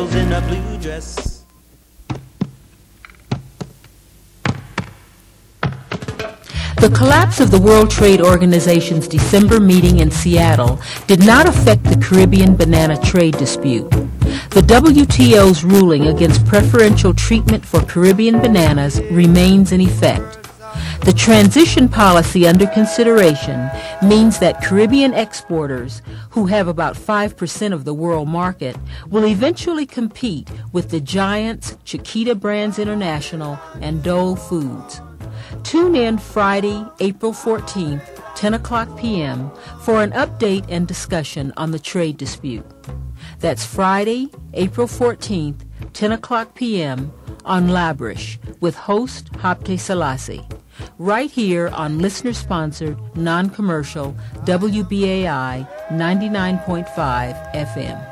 Devils in a blue dress. The collapse of the World Trade Organization's December meeting in Seattle did not affect the Caribbean banana trade dispute. The WTO's ruling against preferential treatment for Caribbean bananas remains in effect. The transition policy under consideration means that Caribbean exporters, who have about 5% of the world market, will eventually compete with the giants Chiquita Brands International and Dole Foods. Tune in Friday, April 14th, 10 o'clock p.m. for an update and discussion on the trade dispute. That's Friday, April 14th, 10 o'clock p.m. on Labrish with host Habte Selassie, right here on listener-sponsored, non-commercial WBAI 99.5 FM.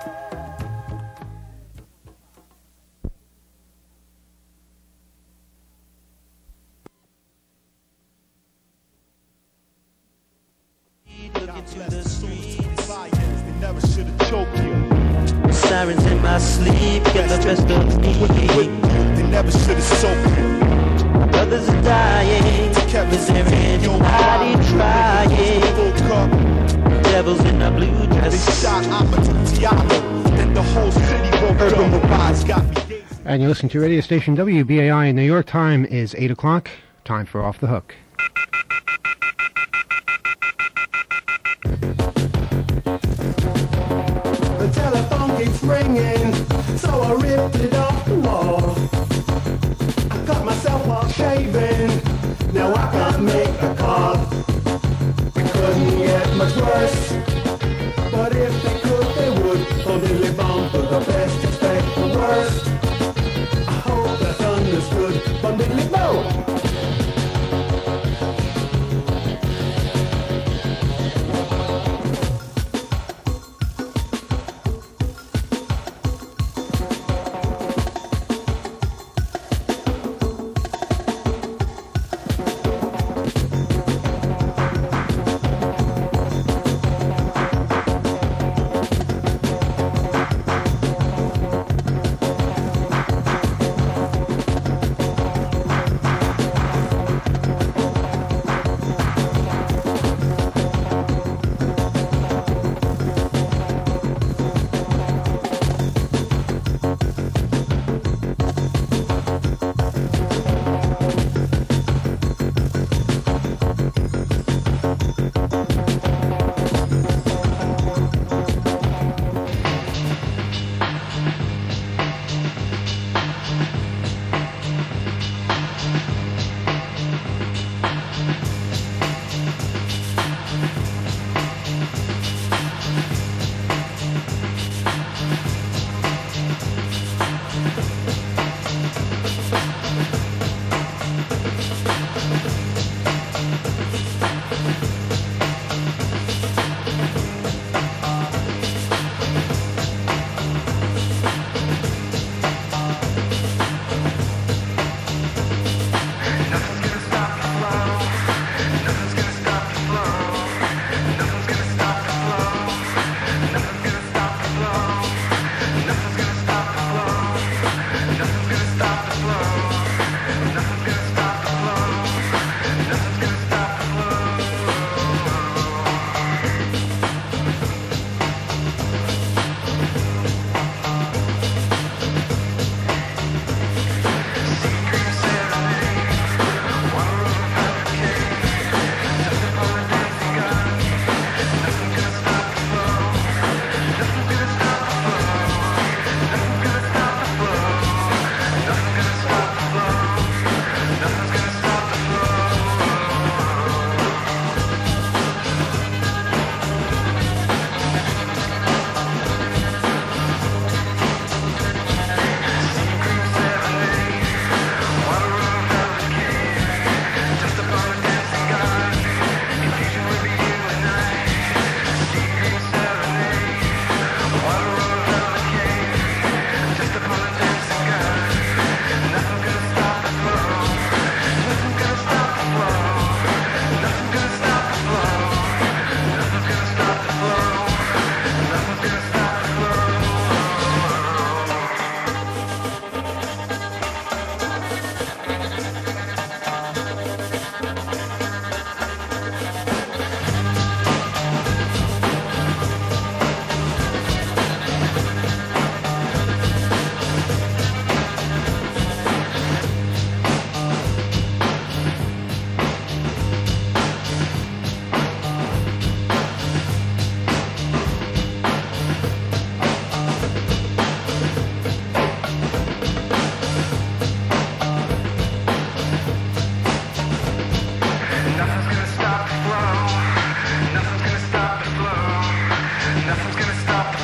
Sirens in my sleep get the best of me. They never should have soaked you. Others are dying. Is there anybody trying? Devils in a blue dress. They shot Amadou Diallo. Then the whole city woke up. The rise got me. And you listen to radio station WBAI in New York. Time is 8 o'clock. Time for Off the Hook. The telephone keeps ringing, so I ripped it off the wall. I cut myself while shaving, now I can't make a call. It couldn't get much worse, but if they could, they would. Only bound for the best, expect the worst. I hope that's understood, but Billy Bow.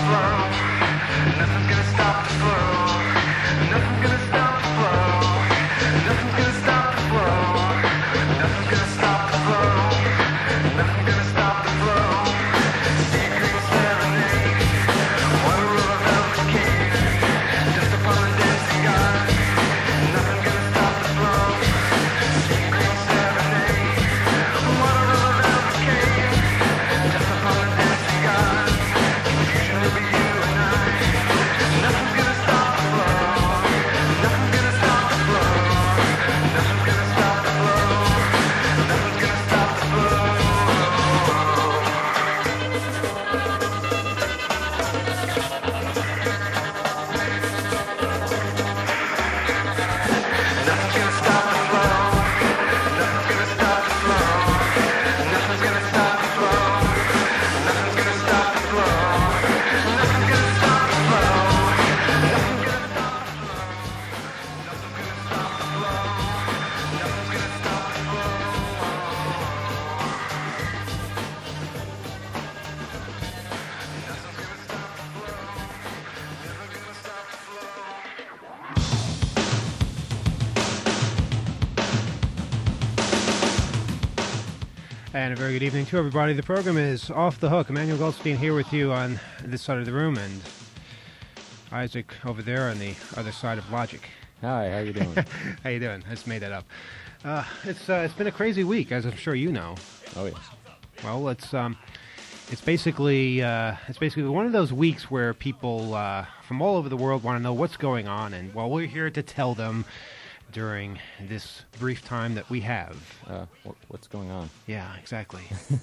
And a very good evening to everybody. The program is Off the Hook. Emmanuel Goldstein here with you on this side of the room, and Isaac over there on the other side of Logic. Hi, how you doing? How you doing? I just made that up. It's been a crazy week, as I'm sure you know. Oh yes. Well, it's basically one of those weeks where people from all over the world want to know what's going on, and well, we're here to tell them during this brief time that we have. What's going on? Yeah, exactly.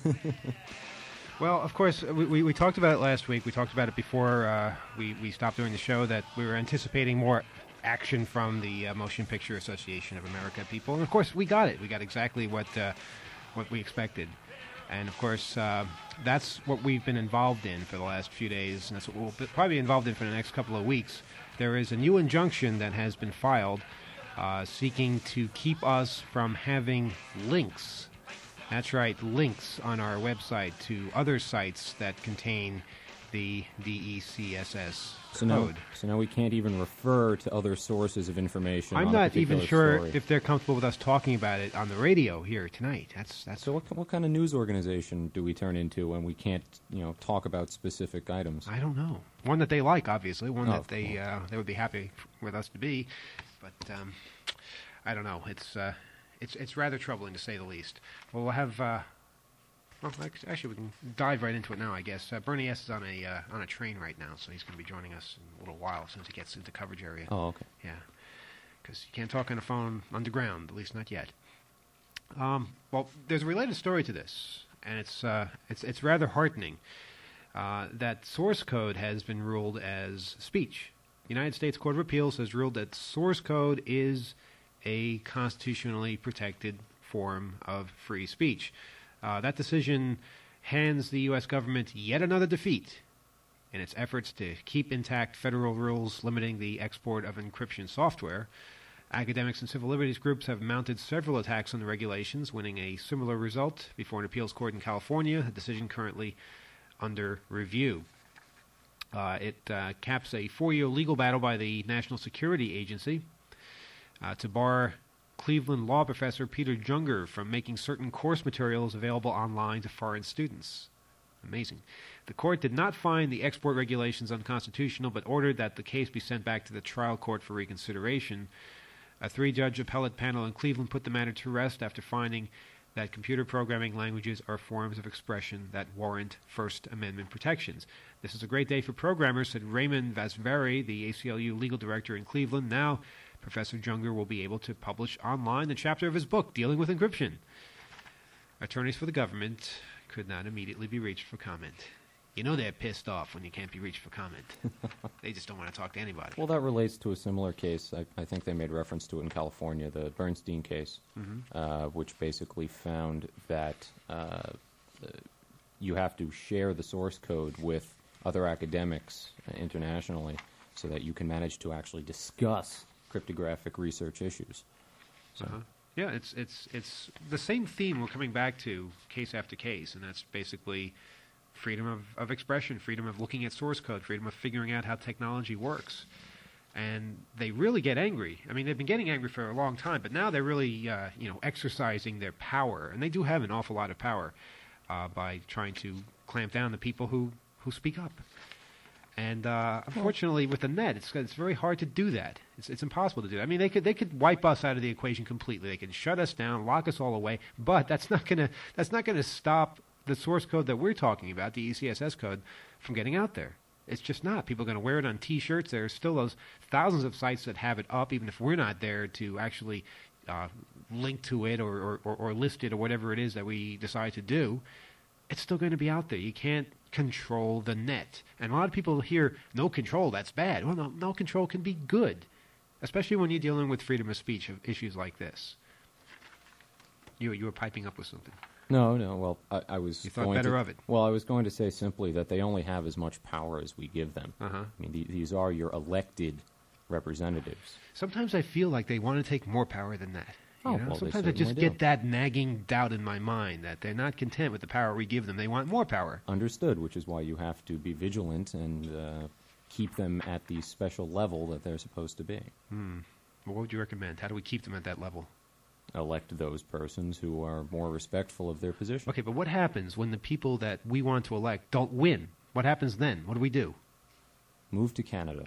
Well, of course, we talked about it last week. We talked about it before we stopped doing the show, that we were anticipating more action from the Motion Picture Association of America people. And, of course, we got it. We got exactly what we expected. And, of course, that's what we've been involved in for the last few days, and that's what we'll probably be involved in for the next couple of weeks. There is a new injunction that has been filed seeking to keep us from having links. That's right, links on our website to other sites that contain the DECSS code. So now we can't even refer to other sources of information. I'm on a not even sure story. if they're comfortable with us talking about it on the radio here tonight. That's So what kind of news organization do we turn into when we can't, talk about specific items? I don't know. One that they like, obviously. One that they cool. they would be happy with us to be. But I don't know. It's rather troubling, to say the least. Well, we'll have. Actually, we can dive right into it now, I guess. Bernie S. is on a train right now, so he's going to be joining us in a little while, as soon as he gets into coverage area. Oh, okay. Yeah, because you can't talk on a phone underground, at least not yet. Well, there's a related story to this, and it's rather heartening. That source code has been ruled as speech. The United States Court of Appeals has ruled that source code is a constitutionally protected form of free speech. That decision hands the U.S. government yet another defeat in its efforts to keep intact federal rules limiting the export of encryption software. Academics and civil liberties groups have mounted several attacks on the regulations, winning a similar result before an appeals court in California, a decision currently under review. It caps a 4-year legal battle by the National Security Agency to bar Cleveland law professor Peter Junger from making certain course materials available online to foreign students. Amazing. The court did not find the export regulations unconstitutional, but ordered that the case be sent back to the trial court for reconsideration. A 3-judge appellate panel in Cleveland put the matter to rest after finding that computer programming languages are forms of expression that warrant First Amendment protections. This is a great day for programmers, said Raymond Vasvari, the ACLU legal director in Cleveland. Now, Professor Junger will be able to publish online the chapter of his book dealing with encryption. Attorneys for the government could not immediately be reached for comment. You know they're pissed off when you can't be reached for comment. They just don't want to talk to anybody. Well, that relates to a similar case. I think they made reference to it in California, the Bernstein case, which basically found that you have to share the source code with other academics internationally so that you can manage to actually discuss cryptographic research issues. So. Yeah, it's the same theme we're coming back to case after case, and that's basically freedom of expression, freedom of looking at source code, freedom of figuring out how technology works. And they really get angry. I mean, they've been getting angry for a long time, but now they're really, exercising their power. And they do have an awful lot of power by trying to clamp down the people who speak up. And unfortunately, with the net, it's very hard to do that. It's impossible to do that. I mean, they could wipe us out of the equation completely. They can shut us down, lock us all away. But that's not gonna stop the source code that we're talking about, the ECSS code, from getting out there. It's just not. People are going to wear it on T-shirts. There are still those thousands of sites that have it up, even if we're not there to actually link to it or list it or whatever it is that we decide to do. It's still going to be out there. You can't control the net. And a lot of people hear, no control, that's bad. Well, no control can be good, especially when you're dealing with freedom of speech issues like this. You were piping up with something. No. Well, I was. You thought better of it. Well, I was going to say simply that they only have as much power as we give them. Uh-huh. I mean, these are your elected representatives. Sometimes I feel like they want to take more power than that. Oh, well, sometimes they I just certainly get do. that nagging doubt in my mind that they're not content with the power we give them. They want more power. Understood, which is why you have to be vigilant and keep them at the special level that they're supposed to be. Well, what would you recommend? How do we keep them at that level? Elect those persons who are more respectful of their position. Okay, but what happens when the people that we want to elect don't win? What happens then? What do we do? Move to Canada.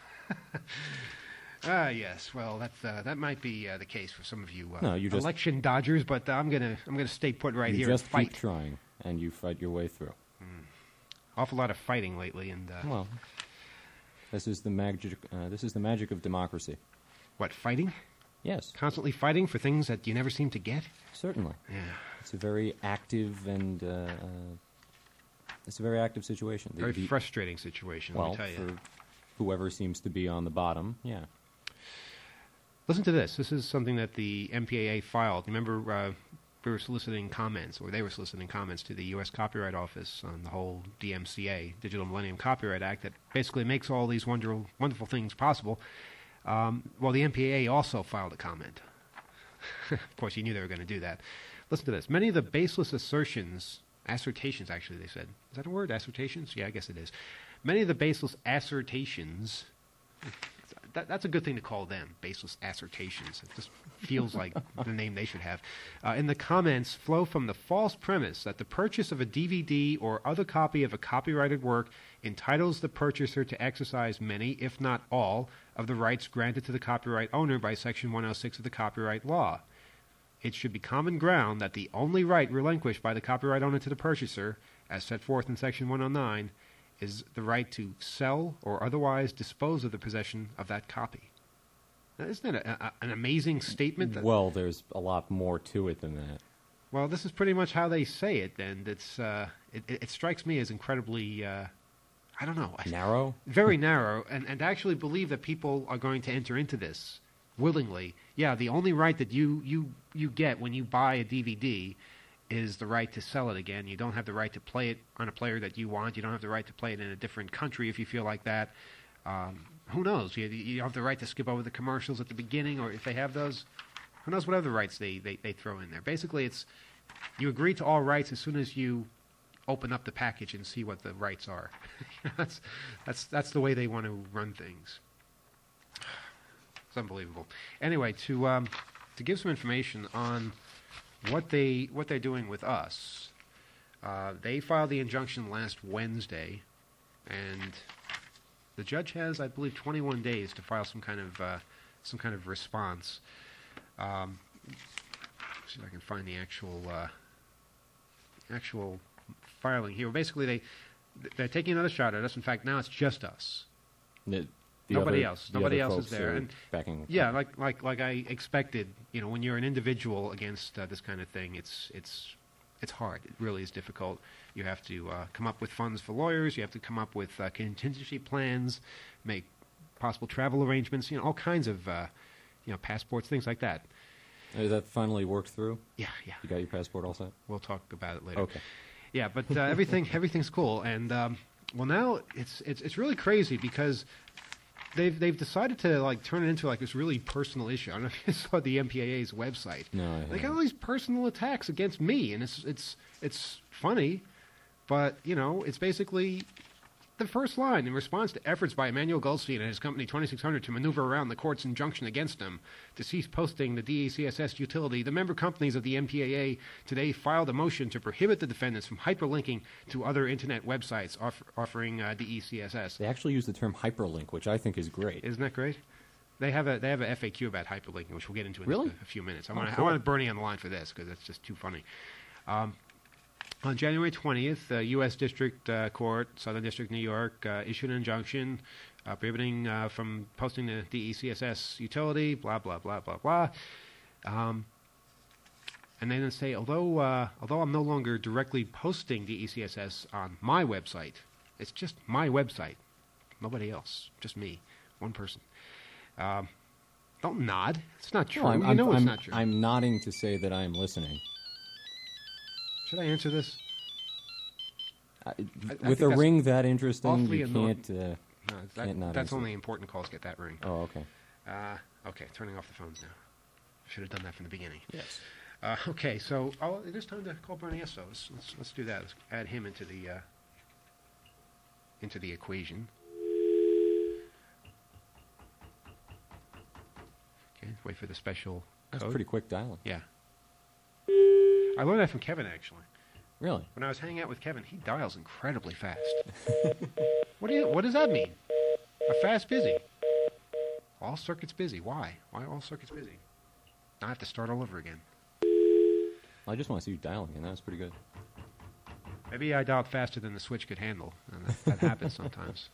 Yes. Well, that might be the case for some of you, No, you just- election dodgers. But I'm gonna stay put right you here just and fight. keep trying, and you fight your way through. Awful lot of fighting lately, and Well, this is the magic. This is the magic of democracy. what, fighting? Yes, Constantly fighting for things that you never seem to get. certainly. Yeah. It's a very active and it's a very active situation. Very frustrating situation. well, let me tell you. for whoever seems to be on the bottom, yeah. Listen to this. This is something that the MPAA filed. Remember, we were soliciting comments, or they were soliciting comments to the U.S. Copyright Office on the whole DMCA, Digital Millennium Copyright Act, that basically makes all these wonderful things possible. Well, the MPAA also filed a comment. Of course, you knew they were going to do that. Listen to this. Many of the baseless assertions, assertions actually, they said. Is that a word, assertions? Yeah, I guess it is. Many of the baseless assertions, that's a good thing to call them, baseless assertions. It just feels like the name they should have. In the comments flow from the false premise that the purchase of a DVD or other copy of a copyrighted work entitles the purchaser to exercise many, if not all, of the rights granted to the copyright owner by Section 106 of the Copyright Law. It should be common ground that the only right relinquished by the copyright owner to the purchaser, as set forth in Section 109, is the right to sell or otherwise dispose of the possession of that copy. Now, isn't that an amazing statement? Well, there's a lot more to it than that. Well, this is pretty much how they say it, and it strikes me as incredibly, I don't know. Narrow? Very narrow, and actually believe that people are going to enter into this willingly. Yeah, the only right that you get when you buy a DVD is the right to sell it again. You don't have the right to play it on a player that you want. You don't have the right to play it in a different country if you feel like that. Who knows? You have the right to skip over the commercials at the beginning, or if they have those. Who knows what other rights they throw in there. Basically, it's you agree to all rights as soon as you open up the package and see what the rights are. That's the way they want to run things. It's unbelievable. Anyway, to give some information on what they're doing with us, they filed the injunction last Wednesday, and the judge has, I believe, 21 days to file some kind of response. See if I can find the actual filing here. Basically, they're taking another shot at us. In fact, now it's just us. Nobody else. Nobody else is there. And backing yeah, like I expected. You know, when you're an individual against this kind of thing, it's hard. It really is difficult. You have to come up with funds for lawyers. You have to come up with contingency plans, make possible travel arrangements. You know, all kinds of passports, things like that. Is that finally worked through? Yeah. You got your passport all set? We'll talk about it later. Okay. Yeah, but everything's cool, and well, now it's really crazy because they've decided to turn it into this really personal issue. I don't know if you saw the MPAA's website. No, I They got haven't. all these personal attacks against me, and it's funny, But, it's basically the first line. In response to efforts by Emmanuel Goldstein and his company 2600 to maneuver around the court's injunction against them to cease posting the DECSS utility, the member companies of the MPAA today filed a motion to prohibit the defendants from hyperlinking to other Internet websites offering DECSS. They actually use the term hyperlink, which I think is great. Isn't that great? They have a FAQ about hyperlinking, which we'll get into in Really? just a few minutes. I Cool. want Bernie on the line for this because it's just too funny. On January 20th, the U.S. District Court, Southern District, New York, issued an injunction prohibiting from posting the DECSS utility, blah, blah, blah, blah, blah. And they then say, although I'm no longer directly posting DECSS on my website, it's just my website, nobody else, just me, one person. Don't nod. It's not true. No, It's not true. I'm nodding to say that I am listening. Should I answer this? With a ring that interesting, awfully you annoying. can't No, not that's answer. only important calls get that ring. Oh, okay. Okay, turning off the phones now. Should have done that from the beginning. Yes. Okay, so it is time to call Bernie Esso. Let's do that. Let's add him into the equation. Okay, wait for the special That's code. pretty quick dialing. Yeah. I learned that from Kevin, actually. Really? When I was hanging out with Kevin, he dials incredibly fast. What does that mean? A fast busy. All circuits busy. Why? Why all circuits busy? Now I have to start all over again. I just want to see you dialing, and that was pretty good. Maybe I dialed faster than the switch could handle, and that happens sometimes.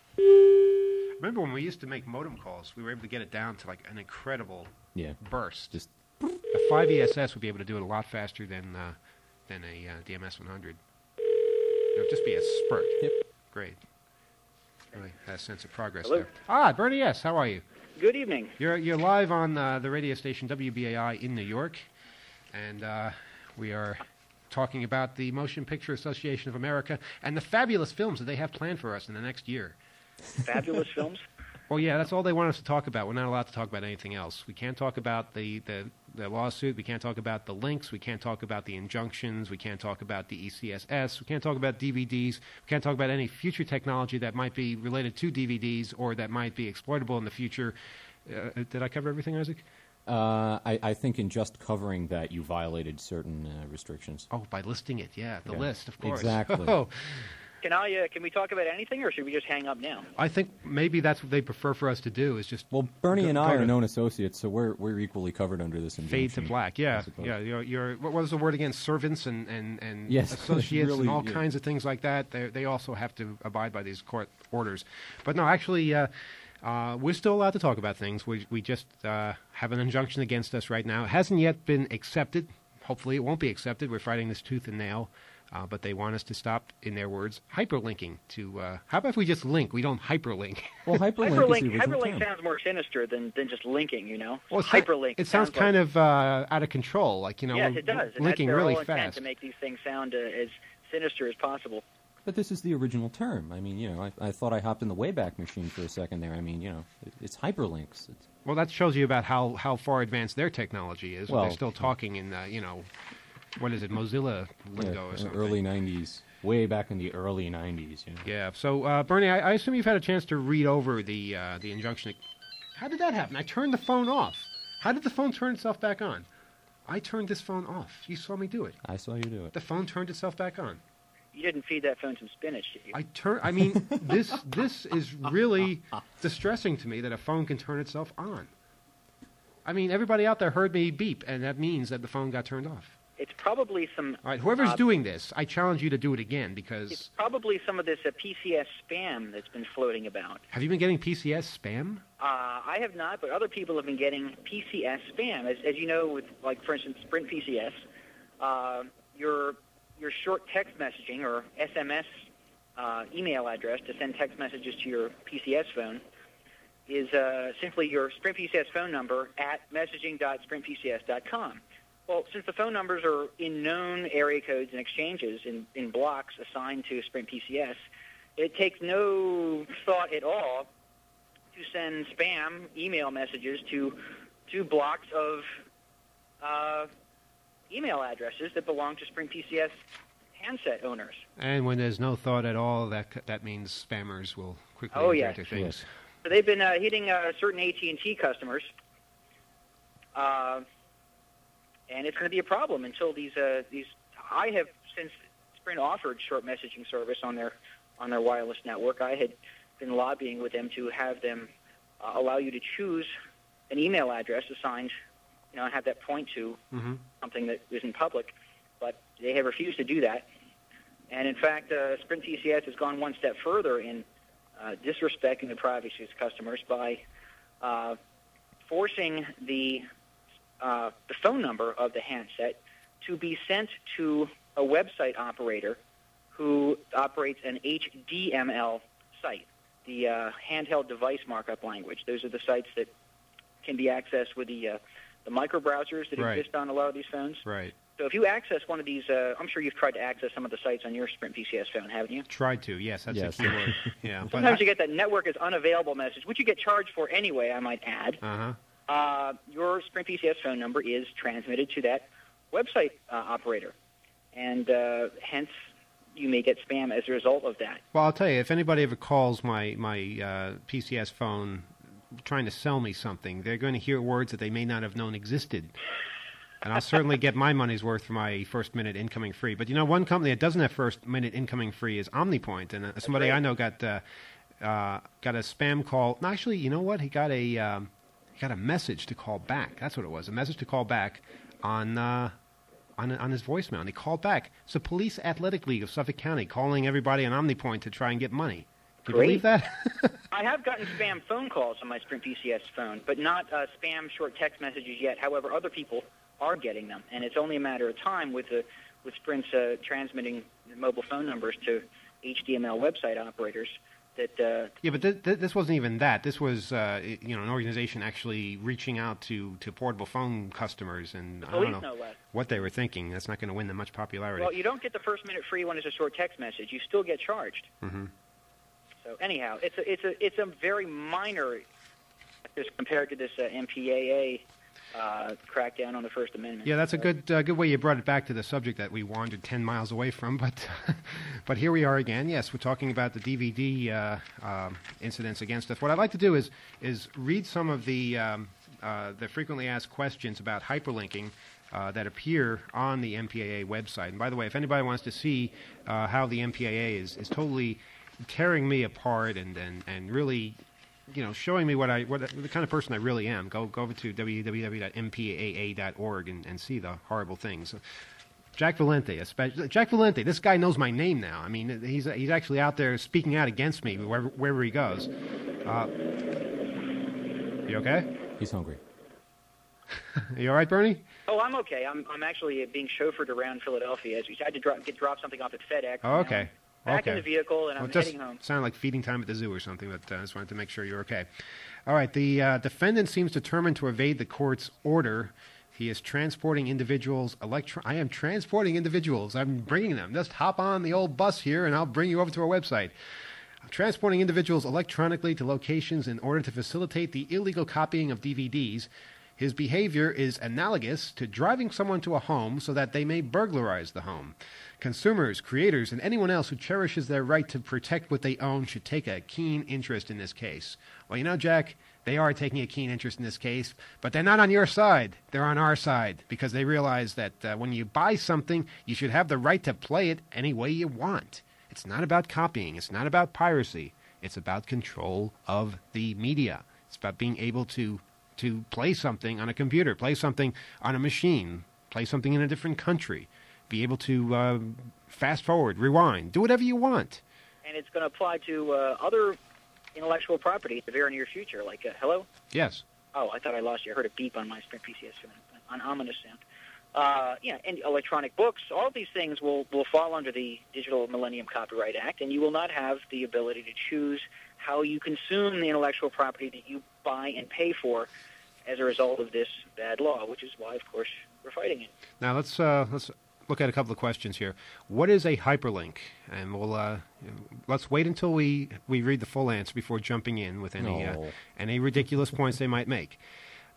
Remember when we used to make modem calls, we were able to get it down to like an incredible burst. Just A 5ESS would be able to do it a lot faster than a DMS 100. It would just be a spurt. Yep. Great. Really had a sense of progress Hello. there. Bernie S., how are you? Good evening. You're live on the radio station WBAI in New York, and we are talking about the Motion Picture Association of America and the fabulous films that they have planned for us in the next year. Fabulous films. Well, yeah, that's all they want us to talk about. We're not allowed to talk about anything else. We can't talk about the lawsuit. We can't talk about the links. We can't talk about the injunctions. We can't talk about the ECSS. We can't talk about DVDs. We can't talk about any future technology that might be related to DVDs or that might be exploitable in the future. Did I cover everything, Isaac? I think in just covering that, you violated certain restrictions. Oh, by listing it, yeah, the Yeah, list, of course. exactly. Oh, Can we talk about anything, or should we just hang up now? I think maybe that's what they prefer for us to do is just Well, Bernie and I go are to known associates, so we're equally covered under this injunction. fade to black. Yeah, I suppose. yeah. You're what was the word again? Servants and Yes, associates really, and all yeah. kinds of things like that. They also have to abide by these court orders. But no, actually, we're still allowed to talk about things. We just have an injunction against us right now. It hasn't yet been accepted. Hopefully, it won't be accepted. We're fighting this tooth and nail. But they want us to stop, in their words, hyperlinking to... how about if we just link? We don't hyperlink. Well, hyperlink is the original Hyperlink term. sounds more sinister than just linking, you know? Well, it's Hyperlink. It sounds kind of out of control. Like, you know, Yes, it does. And linking that's their really whole intent, fast. to make these things sound as sinister as possible. But this is the original term. I mean, I thought I hopped in the Wayback Machine for a second there. I mean, it's hyperlinks. Well, that shows you about how far advanced their technology is. Well, They're still talking in, what is it, Mozilla lingo or something. Early 90s. Way back in the early 90s. Yeah. So, Bernie, I assume you've had a chance to read over the injunction. How did that happen? I turned the phone off. How did the phone turn itself back on? I turned this phone off. You saw me do it. I saw you do it. The phone turned itself back on. You didn't feed that phone some spinach, did you? I mean, this is really distressing to me that a phone can turn itself on. I mean, everybody out there heard me beep, and that means that the phone got turned off. It's probably some... All right, whoever's doing this, I challenge you to do it again It's because... probably some of this PCS spam that's been floating about. Have you been getting PCS spam? I have not, but other people have been getting PCS spam. As you know, with, like, for instance, Sprint PCS, your short text messaging or SMS email address to send text messages to your PCS phone is simply your Sprint PCS phone number at messaging.sprintpcs.com. Well, since the phone numbers are in known area codes and exchanges in blocks assigned to Sprint PCS, it takes no thought at all to send spam email messages to blocks of email addresses that belong to Sprint PCS handset owners. And when there's no thought at all, that means spammers will quickly Oh, enter yes. into things. So they've been hitting certain AT&T customers, and it's going to be a problem until these. I have, since Sprint offered short messaging service on their wireless network, I had been lobbying with them to have them allow you to choose an email address assigned, and have that point to something that isn't public, but they have refused to do that. And in fact, Sprint TCS has gone one step further in disrespecting the privacy of its customers by forcing the phone number of the handset to be sent to a website operator who operates an HDML site, the handheld device markup language. Those are the sites that can be accessed with the microbrowsers that exist on a lot of these phones. Right. So if you access one of these, I'm sure you've tried to access some of the sites on your Sprint PCS phone, haven't you? Tried to, yes. That's the key word. Yeah. Sometimes you get that network is unavailable message, which you get charged for anyway, I might add. Your Sprint PCS phone number is transmitted to that website operator, and hence you may get spam as a result of that. Well, I'll tell you, if anybody ever calls my PCS phone trying to sell me something, they're going to hear words that they may not have known existed. And I'll certainly get my money's worth for my first minute incoming free. But one company that doesn't have first minute incoming free is OmniPoint, and somebody I know got a spam call. No, actually, you know what? He got a message to call back. That's what it was. A message to call back on his voicemail. And he called back. It's the Police Athletic League of Suffolk County calling everybody on OmniPoint to try and get money. Can you believe that? I have gotten spam phone calls on my Sprint PCS phone, but not spam short text messages yet. However, other people are getting them, and it's only a matter of time with Sprint's transmitting mobile phone numbers to HDML website operators. That yeah, but this wasn't even that. This was an organization actually reaching out to portable phone customers, and I don't know what they were thinking. That's not going to win them much popularity. Well, you don't get the first minute free when it's a short text message. You still get charged. Mm-hmm. So anyhow, it's a very minor as compared to this MPAA crackdown on the First Amendment. Yeah, that's a good way you brought it back to the subject that we wandered 10 miles away from, but here we are again. Yes, we're talking about the DVD incidents against us. What I'd like to do is read some of the frequently asked questions about hyperlinking that appear on the MPAA website. And by the way, if anybody wants to see how the MPAA is totally tearing me apart and really showing me what the kind of person I really am, go over to www.mpaa.org and see the horrible things. Jack Valente, this guy knows my name now. I mean, he's actually out there speaking out against me wherever he goes. You okay? He's hungry. You all right, Bernie? Oh, I'm okay. I'm actually being chauffeured around Philadelphia. I had to drop something off at FedEx. Oh, okay. Back in the vehicle, and I'm heading home. Sounded like feeding time at the zoo or something, but I just wanted to make sure you're okay. All right, the defendant seems determined to evade the court's order. He is transporting individuals. I am transporting individuals. I'm bringing them. Just hop on the old bus here, and I'll bring you over to our website. I'm transporting individuals electronically to locations in order to facilitate the illegal copying of DVDs. His behavior is analogous to driving someone to a home so that they may burglarize the home. Consumers, creators, and anyone else who cherishes their right to protect what they own should take a keen interest in this case. Well, Jack, they are taking a keen interest in this case, but they're not on your side. They're on our side because they realize that when you buy something, you should have the right to play it any way you want. It's not about copying. It's not about piracy. It's about control of the media. It's about being able to play something on a computer, play something on a machine, play something in a different country, be able to fast forward, rewind, do whatever you want. And it's going to apply to other intellectual property in the very near future, like, hello? Yes. Oh, I thought I lost you. I heard a beep on my Sprint PCS phone, an ominous sound. And electronic books, all of these things will fall under the Digital Millennium Copyright Act, and you will not have the ability to choose how you consume the intellectual property that you buy and pay for as a result of this bad law, which is why, of course, we're fighting it. Now, let's look at a couple of questions here. What is a hyperlink? And we'll let's wait until we read the full answer before jumping in with any ridiculous points they might make.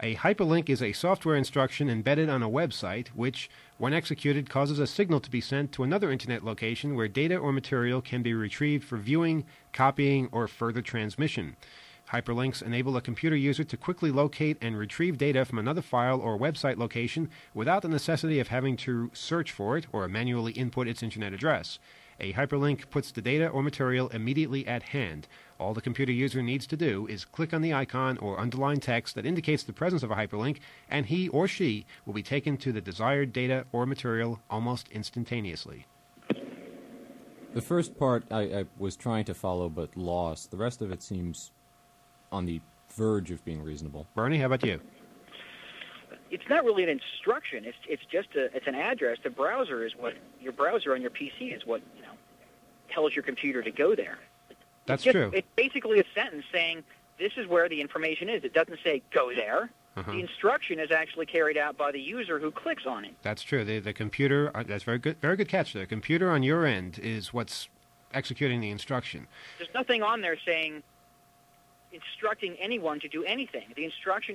A hyperlink is a software instruction embedded on a website which, when executed, causes a signal to be sent to another internet location where data or material can be retrieved for viewing, copying, or further transmission. Hyperlinks enable a computer user to quickly locate and retrieve data from another file or website location without the necessity of having to search for it or manually input its internet address. A hyperlink puts the data or material immediately at hand. All the computer user needs to do is click on the icon or underlined text that indicates the presence of a hyperlink, and he or she will be taken to the desired data or material almost instantaneously. The first part I was trying to follow but lost. The rest of it seems on the verge of being reasonable. Bernie, how about you? It's not really an instruction. It's just it's an address. The browser is what your browser on your PC is what tells your computer to go there. That's true. It's basically a sentence saying this is where the information is. It doesn't say go there. The instruction is actually carried out by the user who clicks on it. That's true. The computer. That's very good catch there. The computer on your end is what's executing the instruction. There's nothing on there saying instructing anyone to do anything. The instruction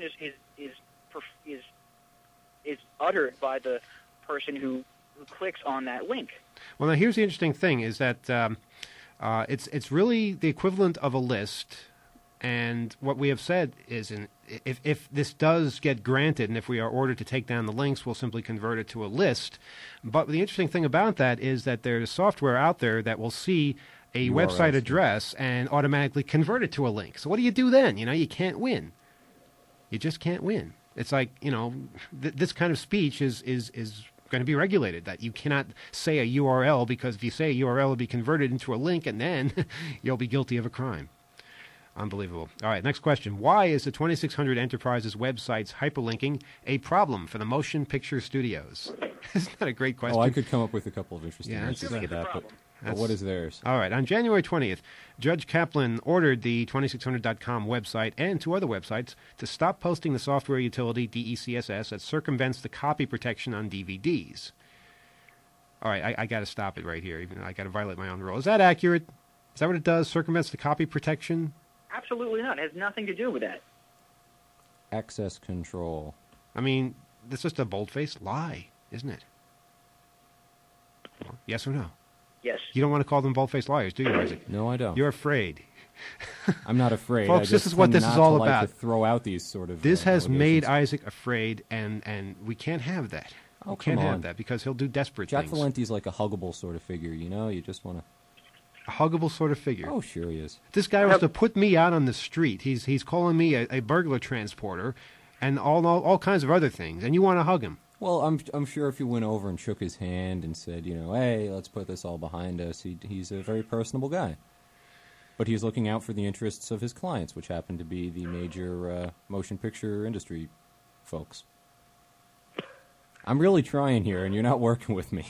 is uttered by the person who clicks on that link. Well, now here's the interesting thing: is that it's really the equivalent of a list. And what we have said is, if this does get granted, and if we are ordered to take down the links, we'll simply convert it to a list. But the interesting thing about that is that there's software out there that will see a website address and automatically convert it to a link. So what do you do then? You can't win. You just can't win. It's like, this kind of speech is going to be regulated, that you cannot say a URL, because if you say a URL, it'll be converted into a link, and then you'll be guilty of a crime. Unbelievable. All right, next question. Why is the 2600 Enterprises website's hyperlinking a problem for the motion picture studios? Isn't that a great question? Oh, I could come up with a couple of interesting answers that's to that, but what is theirs? All right. On January 20th, Judge Kaplan ordered the 2600.com website and two other websites to stop posting the software utility DECSS that circumvents the copy protection on DVDs. All right, I got to stop it right here. Even I got to violate my own rule. Is that accurate? Is that what it does? Circumvents the copy protection? Absolutely not. It has nothing to do with that. Access control. I mean, that's just a bold-faced lie, isn't it? Well, yes or no? Yes. You don't want to call them bold-faced liars, do you, Isaac? No, I don't. You're afraid. I'm not afraid. Folks, this is what this is all about. Like to throw out these sort of. This has made allegations. Isaac afraid, and we can't have that. Oh, we can't come have on. that because he'll do desperate Jack things. Valenti's like a huggable sort of figure, You just want to. A huggable sort of figure. Oh, sure he is. This guy wants to put me out on the street. He's calling me a burglar transporter, and all kinds of other things. And you want to hug him? Well, I'm sure if you went over and shook his hand and said, hey, let's put this all behind us, he's a very personable guy. But he's looking out for the interests of his clients, which happen to be the major motion picture industry folks. I'm really trying here, and you're not working with me.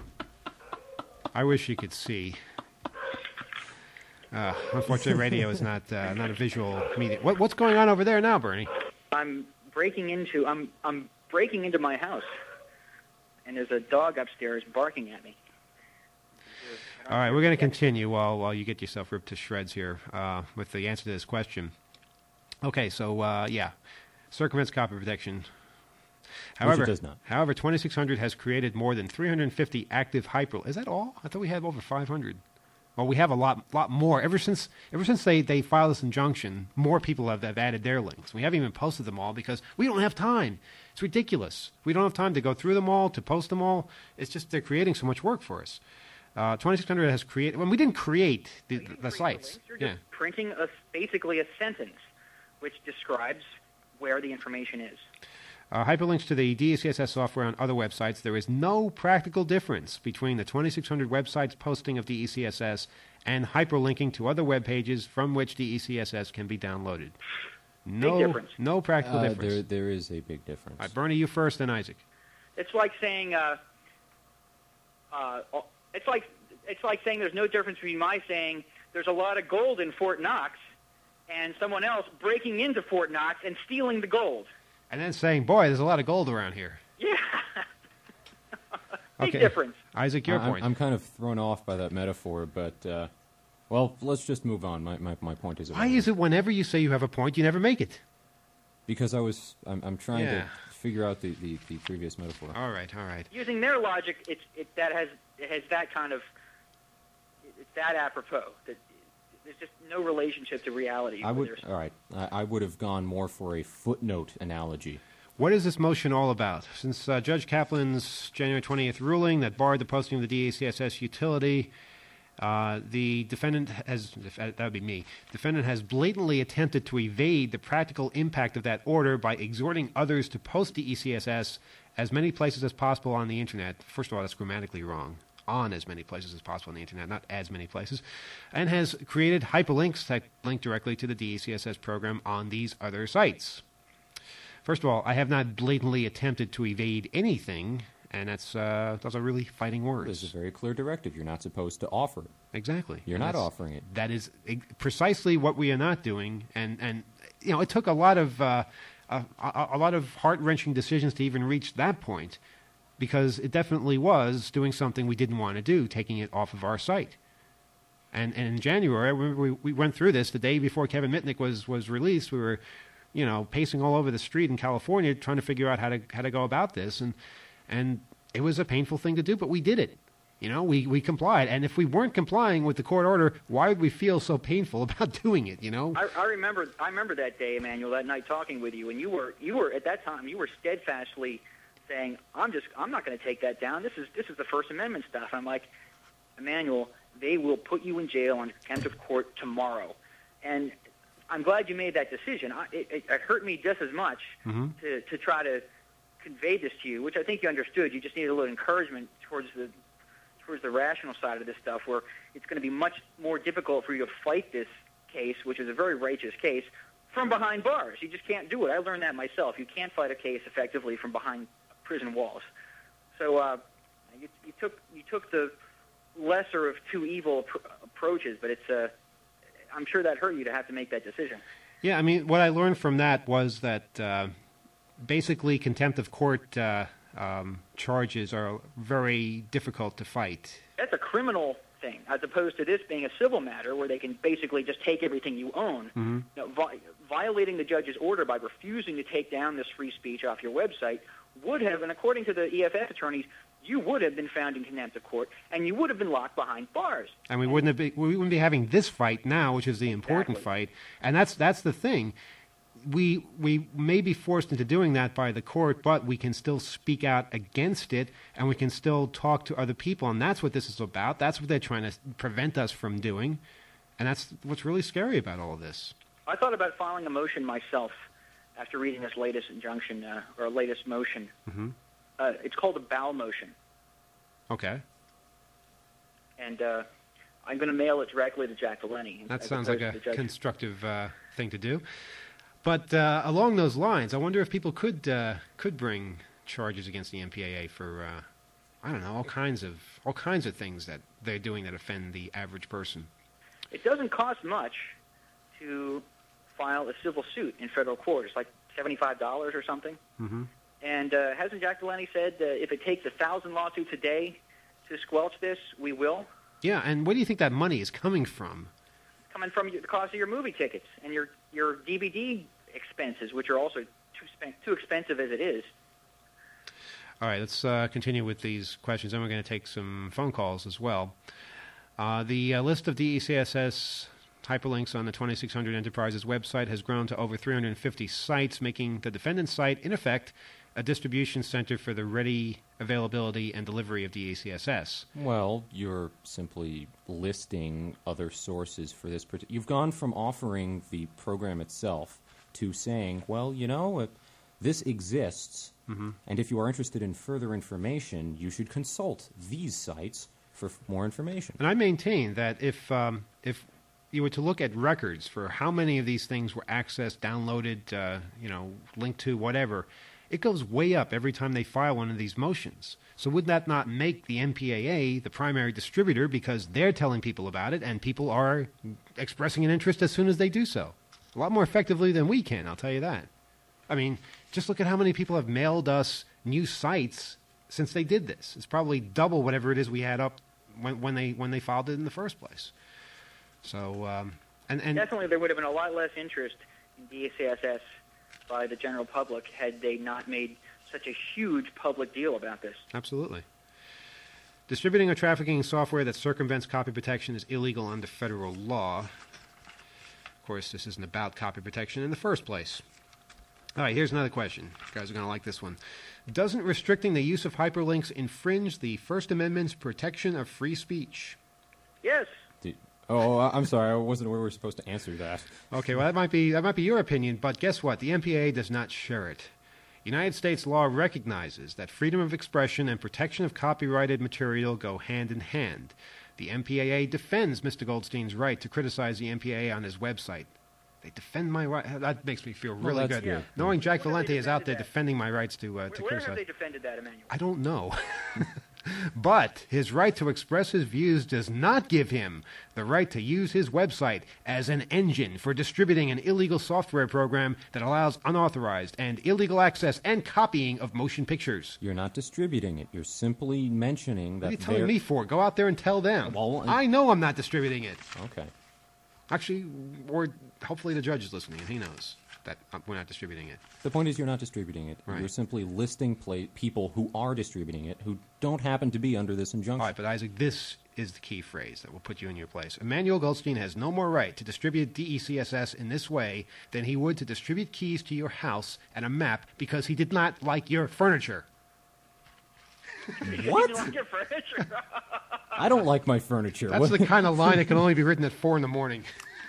I wish you could see. Unfortunately, radio is not a visual medium. What's going on over there now, Bernie? I'm breaking into my house, and there's a dog upstairs barking at me. All right, we're going to continue while you get yourself ripped to shreds here with the answer to this question. Okay, so circumvents copy protection. However, Which it does not. However, 2600 has created more than 350 active hyperlinks. Is that all? I thought we had over 500. Well, we have a lot more. Ever since they filed this injunction, more people have added their links. We haven't even posted them all because we don't have time. It's ridiculous. We don't have time to go through them all, to post them all. It's just they're creating so much work for us. 2600 has created. Well, we didn't create the sites. You're just printing basically a sentence which describes where the information is. Hyperlinks to the DECSS software on other websites. There is no practical difference between the 2600 website's posting of DECSS and hyperlinking to other web pages from which DECSS can be downloaded. No, big difference. No practical difference. There is a big difference. All right, Bernie, you first, then Isaac. It's like saying it's like saying there's no difference between my saying there's a lot of gold in Fort Knox and someone else breaking into Fort Knox and stealing the gold. And then saying, boy, there's a lot of gold around here. Yeah. Big Okay. difference. Isaac, your point. I'm kind of thrown off by that metaphor, but, well, let's just move on. My point is... Why is it whenever you say you have a point, you never make it? Because I'm trying to Yeah. figure out the previous metaphor. All right, all right. Using their logic, it has that kind of, it's that apropos. That there's just no relationship to reality. I would have gone more for a footnote analogy. What is this motion all about? Since Judge Kaplan's January 20th ruling that barred the posting of the DACSS utility, the defendant has, that would be me, defendant has blatantly attempted to evade the practical impact of that order by exhorting others to post DECSS as many places as possible on the Internet. First of all, that's grammatically wrong. On as many places as possible on the Internet, not as many places, and has created hyperlinks that link directly to the DECSS program on these other sites. First of all, I have not blatantly attempted to evade anything, and those are really fighting words. There's a very clear directive. You're not supposed to offer it. Exactly. You're not offering it. That is precisely what we are not doing, and you know, it took a lot of heart-wrenching decisions to even reach that point, because it definitely was doing something we didn't want to do, taking it off of our site. And in January, we went through this the day before Kevin Mitnick was released. We were, you know, pacing all over the street in California trying to figure out how to go about this, and it was a painful thing to do, but we did it. You know, we complied, and if we weren't complying with the court order, why would we feel so painful about doing it? You know, I remember that day, Emmanuel, that night talking with you, and you were at that time you were steadfastly saying, I'm not going to take that down. This is the First Amendment stuff. I'm like, Emmanuel, they will put you in jail on contempt of court tomorrow, and I'm glad you made that decision. It hurt me just as much to try to convey this to you, which I think you understood. You just needed a little encouragement towards the rational side of this stuff, where it's going to be much more difficult for you to fight this case, which is a very righteous case, from behind bars. You just can't do it. I learned that myself. You can't fight a case effectively from behind prison walls. So you took the lesser of two evil approaches, but it's I'm sure that hurt you to have to make that decision. Yeah, I mean, what I learned from that was that basically contempt of court charges are very difficult to fight. That's a criminal thing, as opposed to this being a civil matter where they can basically just take everything you own. Mm-hmm. You know, violating the judge's order by refusing to take down this free speech off your website would have, and according to the EFF attorneys, you would have been found in contempt of court, and you would have been locked behind bars. And we wouldn't be having this fight now, which is the important fight. And that's the thing. We may be forced into doing that by the court, but we can still speak out against it, and we can still talk to other people, and that's what this is about. That's what they're trying to prevent us from doing, and that's what's really scary about all of this. I thought about filing a motion myself after reading this latest injunction or latest motion. Mm-hmm. It's called a Bow motion. Okay. And I'm going to mail it directly to Jack Delaney. That sounds like a constructive thing to do. But along those lines, I wonder if people could bring charges against the MPAA for I don't know, all kinds of things that they're doing that offend the average person. It doesn't cost much to file a civil suit in federal court. It's like $75 or something. Mm-hmm. And hasn't Jack Delaney said if it takes 1,000 lawsuits a day to squelch this, we will? Yeah, and where do you think that money is coming from? It's coming from the cost of your movie tickets and your DVD expenses, which are also too expensive as it is. All right, let's continue with these questions. Then we're going to take some phone calls as well. The list of DECSS hyperlinks on the 2600 Enterprises website has grown to over 350 sites, making the defendant's site, in effect, a distribution center for the ready availability and delivery of DECSS. Well, you're simply listing other sources for this. You've gone from offering the program itself to saying, well, you know, this exists, and if you are interested in further information, you should consult these sites for more information. And I maintain that if you were to look at records for how many of these things were accessed, downloaded, linked to, whatever, it goes way up every time they file one of these motions. So would that not make the MPAA the primary distributor because they're telling people about it and people are expressing an interest as soon as they do so? A lot more effectively than we can, I'll tell you that. I mean, just look at how many people have mailed us new sites since they did this. It's probably double whatever it is we had up when they filed it in the first place. So, and definitely there would have been a lot less interest in DCSS by the general public had they not made such a huge public deal about this. Absolutely. Distributing or trafficking software that circumvents copy protection is illegal under federal law. Of course, this isn't about copy protection in the first place. All right, here's another question. You guys are going to like this one. Doesn't restricting the use of hyperlinks infringe the First Amendment's protection of free speech? Yes. I'm sorry. I wasn't aware we were supposed to answer that. Okay, well, that might be your opinion, but guess what? The MPAA does not share it. United States law recognizes that freedom of expression and protection of copyrighted material go hand in hand. The MPAA defends Mr. Goldstein's right to criticize the MPAA on his website. They defend my right. That makes me feel really good. Yeah. Knowing Jack Where have Valenti they is out there defended that? defending my rights to Where criticize. have they defended that, Emmanuel? I don't know. But his right to express his views does not give him the right to use his website as an engine for distributing an illegal software program that allows unauthorized and illegal access and copying of motion pictures. You're not distributing it. You're simply mentioning that. What are you telling me for? Go out there and tell them. Well, I know I'm not distributing it. Okay. Actually, or hopefully the judge is listening and he knows that we're not distributing it. The point is you're not distributing it. Right. You're simply listing people who are distributing it who don't happen to be under this injunction. All right, but Isaac, this is the key phrase that will put you in your place. Emmanuel Goldstein has no more right to distribute DECSS in this way than he would to distribute keys to your house and a map because he did not like your furniture. What? You like your furniture? I don't like my furniture. That's the kind of line that can only be written at 4 in the morning.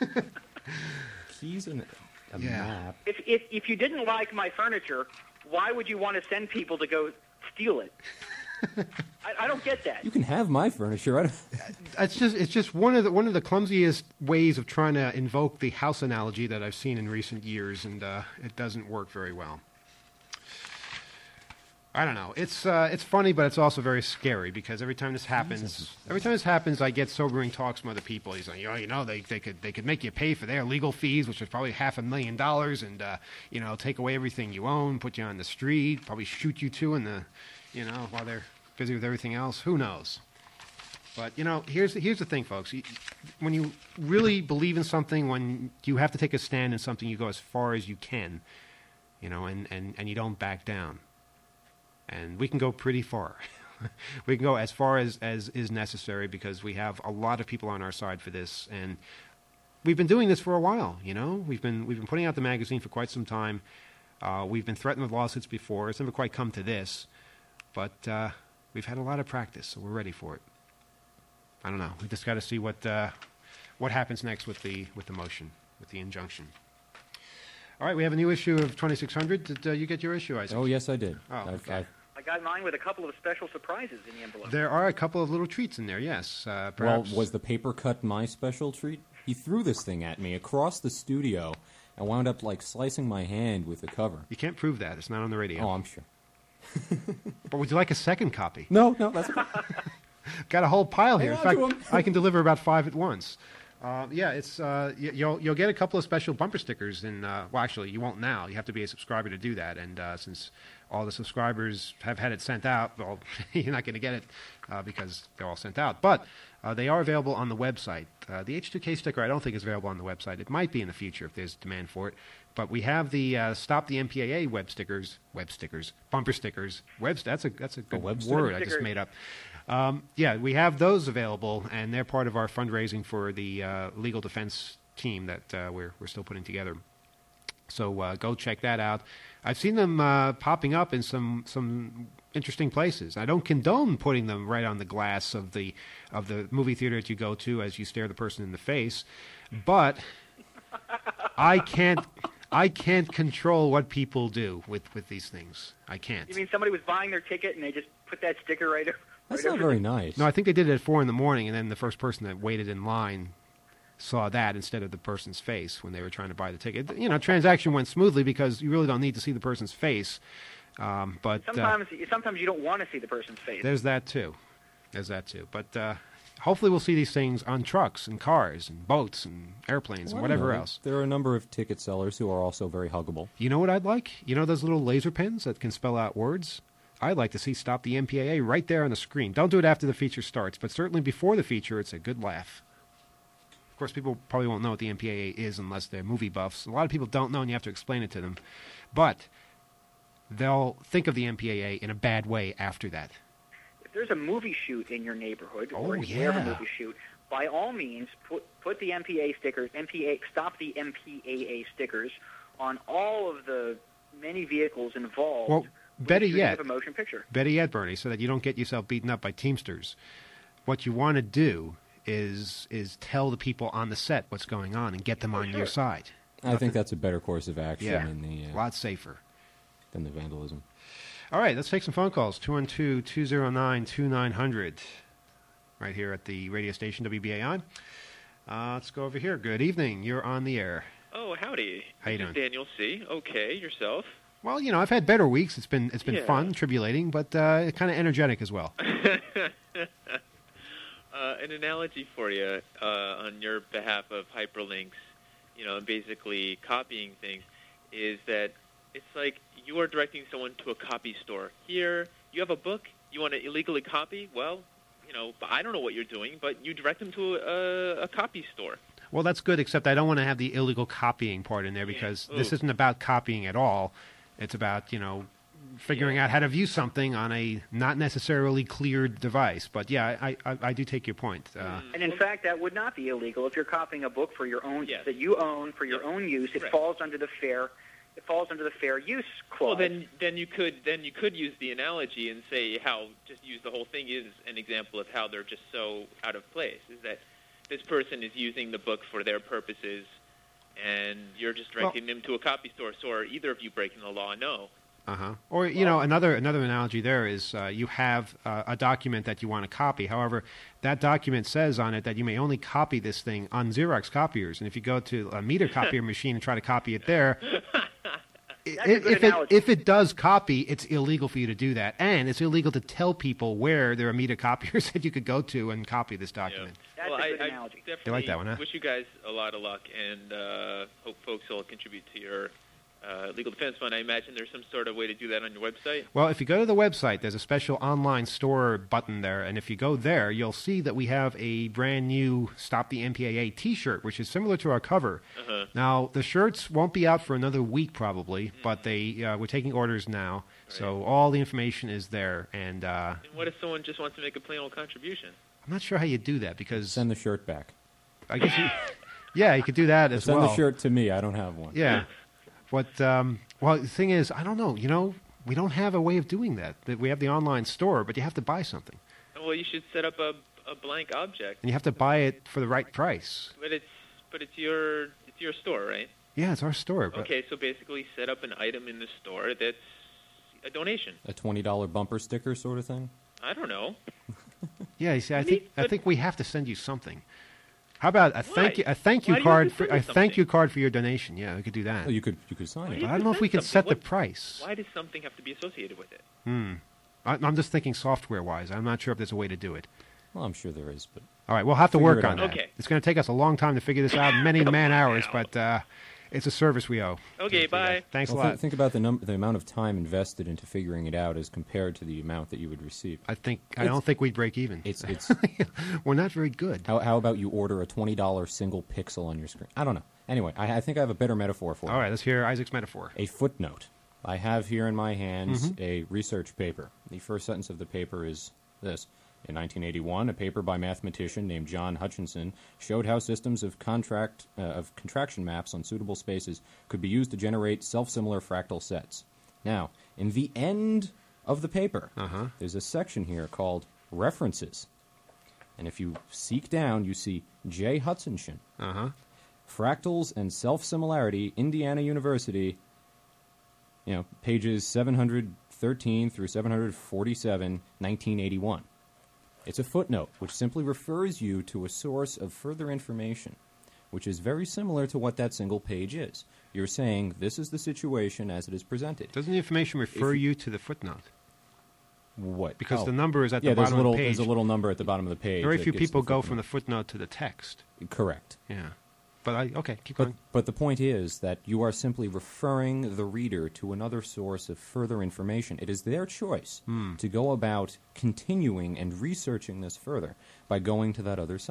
Keys and a Yeah. map. If you didn't like my furniture, why would you want to send people to go steal it? I don't get that. You can have my furniture. I don't... It's just one of the clumsiest ways of trying to invoke the house analogy that I've seen in recent years, and it doesn't work very well. I don't know. It's funny, but it's also very scary because every time this happens, I get sobering talks from other people. He's like, they could make you pay for their legal fees, which is probably $500,000, and take away everything you own, put you on the street, probably shoot you too in the, while they're busy with everything else. Who knows? But here's the thing, folks. When you really believe in something, when you have to take a stand in something, you go as far as you can, and you don't back down. And we can go pretty far. We can go as far as is necessary because we have a lot of people on our side for this. And we've been doing this for a while, We've been putting out the magazine for quite some time. We've been threatened with lawsuits before. It's never quite come to this. But we've had a lot of practice, so we're ready for it. I don't know. We just got to see what happens next with the motion, with the injunction. All right, we have a new issue of 2600. Did you get your issue, Isaac? Oh, yes, I did. Oh, okay. I got mine with a couple of special surprises in the envelope. There are a couple of little treats in there, yes. Well, Perhaps. was the paper cut my special treat? He threw this thing at me across the studio and wound up, slicing my hand with the cover. You can't prove that. It's not on the radio. Oh, I'm sure. But would you like a second copy? No, that's okay. Got a whole pile here. In Hang on fact, to 'em. I can deliver about 5 at once. It's you'll get a couple of special bumper stickers. Actually, you won't now. You have to be a subscriber to do that. And since all the subscribers have had it sent out, well, you're not going to get it because they're all sent out. But they are available on the website. The H2K sticker, I don't think is available on the website. It might be in the future if there's demand for it. But we have the Stop the MPAA bumper stickers. That's a good web word I sticker. just made up. We have those available, and they're part of our fundraising for the legal defense team that we're still putting together. So go check that out. I've seen them popping up in some interesting places. I don't condone putting them right on the glass of the movie theater that you go to as you stare the person in the face, but I can't control what people do with these things. I can't. You mean somebody was buying their ticket and they just put that sticker right over? That's not very nice. No, I think they did it at 4 in the morning, and then the first person that waited in line saw that instead of the person's face when they were trying to buy the ticket. Transaction went smoothly because you really don't need to see the person's face. But sometimes you don't want to see the person's face. there's that too. But hopefully we'll see these things on trucks and cars and boats and airplanes and whatever else. There are a number of ticket sellers who are also very huggable. You know what I'd like? You know those little laser pens that can spell out words? I'd like to see Stop the MPAA right there on the screen. Don't do it after the feature starts, but certainly before the feature, it's a good laugh. course, people probably won't know what the MPAA is unless they're movie buffs. A lot of people don't know, and you have to explain it to them. But they'll think of the MPAA in a bad way after that. If there's a movie shoot in your neighborhood, or Oh, you have a yeah. movie shoot, by all means, put the MPAA stickers, stop the MPAA stickers on all of the many vehicles involved. Well, with better the shooting yet, of a motion picture. Better yet, Bernie, so that you don't get yourself beaten up by Teamsters. What you want to do is tell the people on the set what's going on and get them on your side. I think that's a better course of action Yeah, than a lot safer. than the vandalism. All right, let's take some phone calls. 212-209-2900. Right here at the radio station WBAI. Let's go over here. Good evening. You're on the air. Oh, howdy. How you This is doing? Daniel C. Okay, yourself? Well, you know, I've had better weeks. It's been Yeah. fun, tribulating, but kind of energetic as well. An analogy for you on your behalf of hyperlinks, you know, basically copying things, is that it's like you are directing someone to a copy store. Here, you have a book you want to illegally copy. Well, you know, I don't know what you're doing, but you direct them to a copy store. Well, that's good, except I don't want to have the illegal copying part in there because this isn't about copying at all. It's about, you know, figuring out how to view something on a not necessarily cleared device. But, yeah, I do take your point. And in fact, that would not be illegal if you're copying a book for your own that you own for your own use. It falls under the fair use clause. Well, then you could use the analogy and say how just use the whole thing is an example of how they're just so out of place. Is that this person is using the book for their purposes, and you're just directing them to a copy store. So are either of you breaking the law? No. Or, you know, another analogy there is you have a document that you want to copy. However, that document says on it that you may only copy this thing on Xerox copiers. And if you go to a meter copier machine and try to copy it there, if it does copy, it's illegal for you to do that. And it's illegal to tell people where there are meter copiers that you could go to and copy this document. That's well, a good I analogy. definitely You like that one, huh? wish you guys a lot of luck, and hope folks will contribute to your legal defense fund. I imagine there's some sort of way to do that on your website. Well, if you go to the website, there's a special online store button there, and if you go there, you'll see that we have a brand new Stop the MPAA T-shirt, which is similar to our cover. Now, the shirts won't be out for another week probably, but we're taking orders now, so all the information is there. And And what if someone just wants to make a plain old contribution? I'm not sure how you do that because Send the shirt back. I guess you could do that as Send well. the shirt to me. I don't have one. Yeah. But, well, the thing is, I don't know. You know, we don't have a way of doing that. We have the online store, but you have to buy something. Well, you should set up a blank object. And you have to buy it for the right price. But it's your store, right? Yeah, it's our store. But Okay, so basically set up an item in the store that's a donation. A $20 bumper sticker sort of thing? I don't know. Yeah, you see, I think we have to send you something. How about a thank you Why do you have card to for send me a thank you card for your donation? Yeah, we could do that. Well, you could sign it. But I don't know if we can set the price. Why does something have to be associated with it? I'm just thinking software-wise. I'm not sure if there's a way to do it. Well, I'm sure there is, but All right, we'll have to Figure work it on out. that. Okay. It's going to take us a long time to figure this out, many man-hours, but it's a service we owe. Okay, bye. Thanks well, a lot. think about the amount of time invested into figuring it out as compared to the amount that you would receive. I don't think we'd break even. It's We're not very good. how about you order a $20 single pixel on your screen? I don't know. Anyway, I think I have a better metaphor for All you. right, let's hear Isaac's metaphor. A footnote. I have here in my hands a research paper. The first sentence of the paper is this. In 1981, a paper by a mathematician named John Hutchinson showed how systems of contraction maps on suitable spaces could be used to generate self-similar fractal sets. Now, in the end of the paper, there's a section here called References. And if you seek down, you see J. Hutchinson. Fractals and Self-Similarity, Indiana University, pages 713 through 747, 1981. It's a footnote, which simply refers you to a source of further information, which is very similar to what that single page is. You're saying, this is the situation as it is presented. Doesn't the information refer you to the footnote? What? Because the number is at the there's bottom of the page. There's a little number at the bottom of the page. Very that few gives people the go footnote. from the footnote to the text. Correct. Yeah. But okay, keep going. But the point is that you are simply referring the reader to another source of further information. It is their choice to go about continuing and researching this further by going to that other site.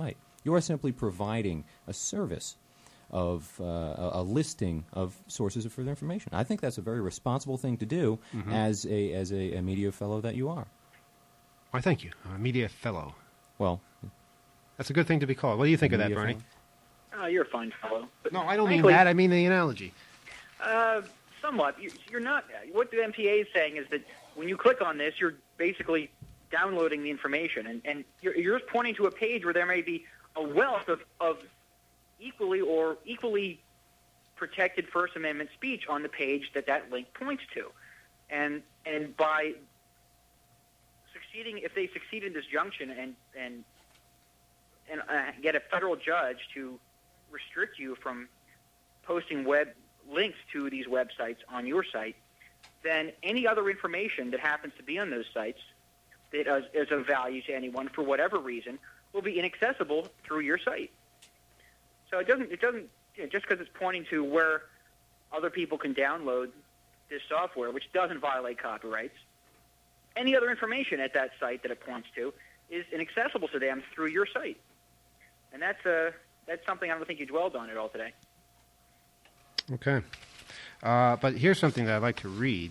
You are simply providing a service of a listing of sources of further information. I think that's a very responsible thing to do as a media fellow that you are. Why, thank you. I'm a media fellow. Well, that's a good thing to be called. What do you think of that, Bernie? You're a fine fellow. But no, I don't mean frankly, that. I mean the analogy. Somewhat. You're not. What the MPA is saying is that when you click on this, you're basically downloading the information, and you're just pointing to a page where there may be a wealth of equally protected First Amendment speech on the page that link points to, and by succeeding, if they succeed in this junction and get a federal judge to restrict you from posting web links to these websites on your site, then any other information that happens to be on those sites that is of value to anyone for whatever reason will be inaccessible through your site. So it doesn't just because it's pointing to where other people can download this software, which doesn't violate copyrights, any other information at that site that it points to is inaccessible to them through your site. And that's something I don't think you dwelled on at all today. Okay. But here's something that I'd like to read.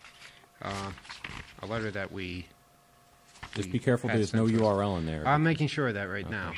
A letter that we... Just be careful there's no URL in there. I'm making sure of that right now.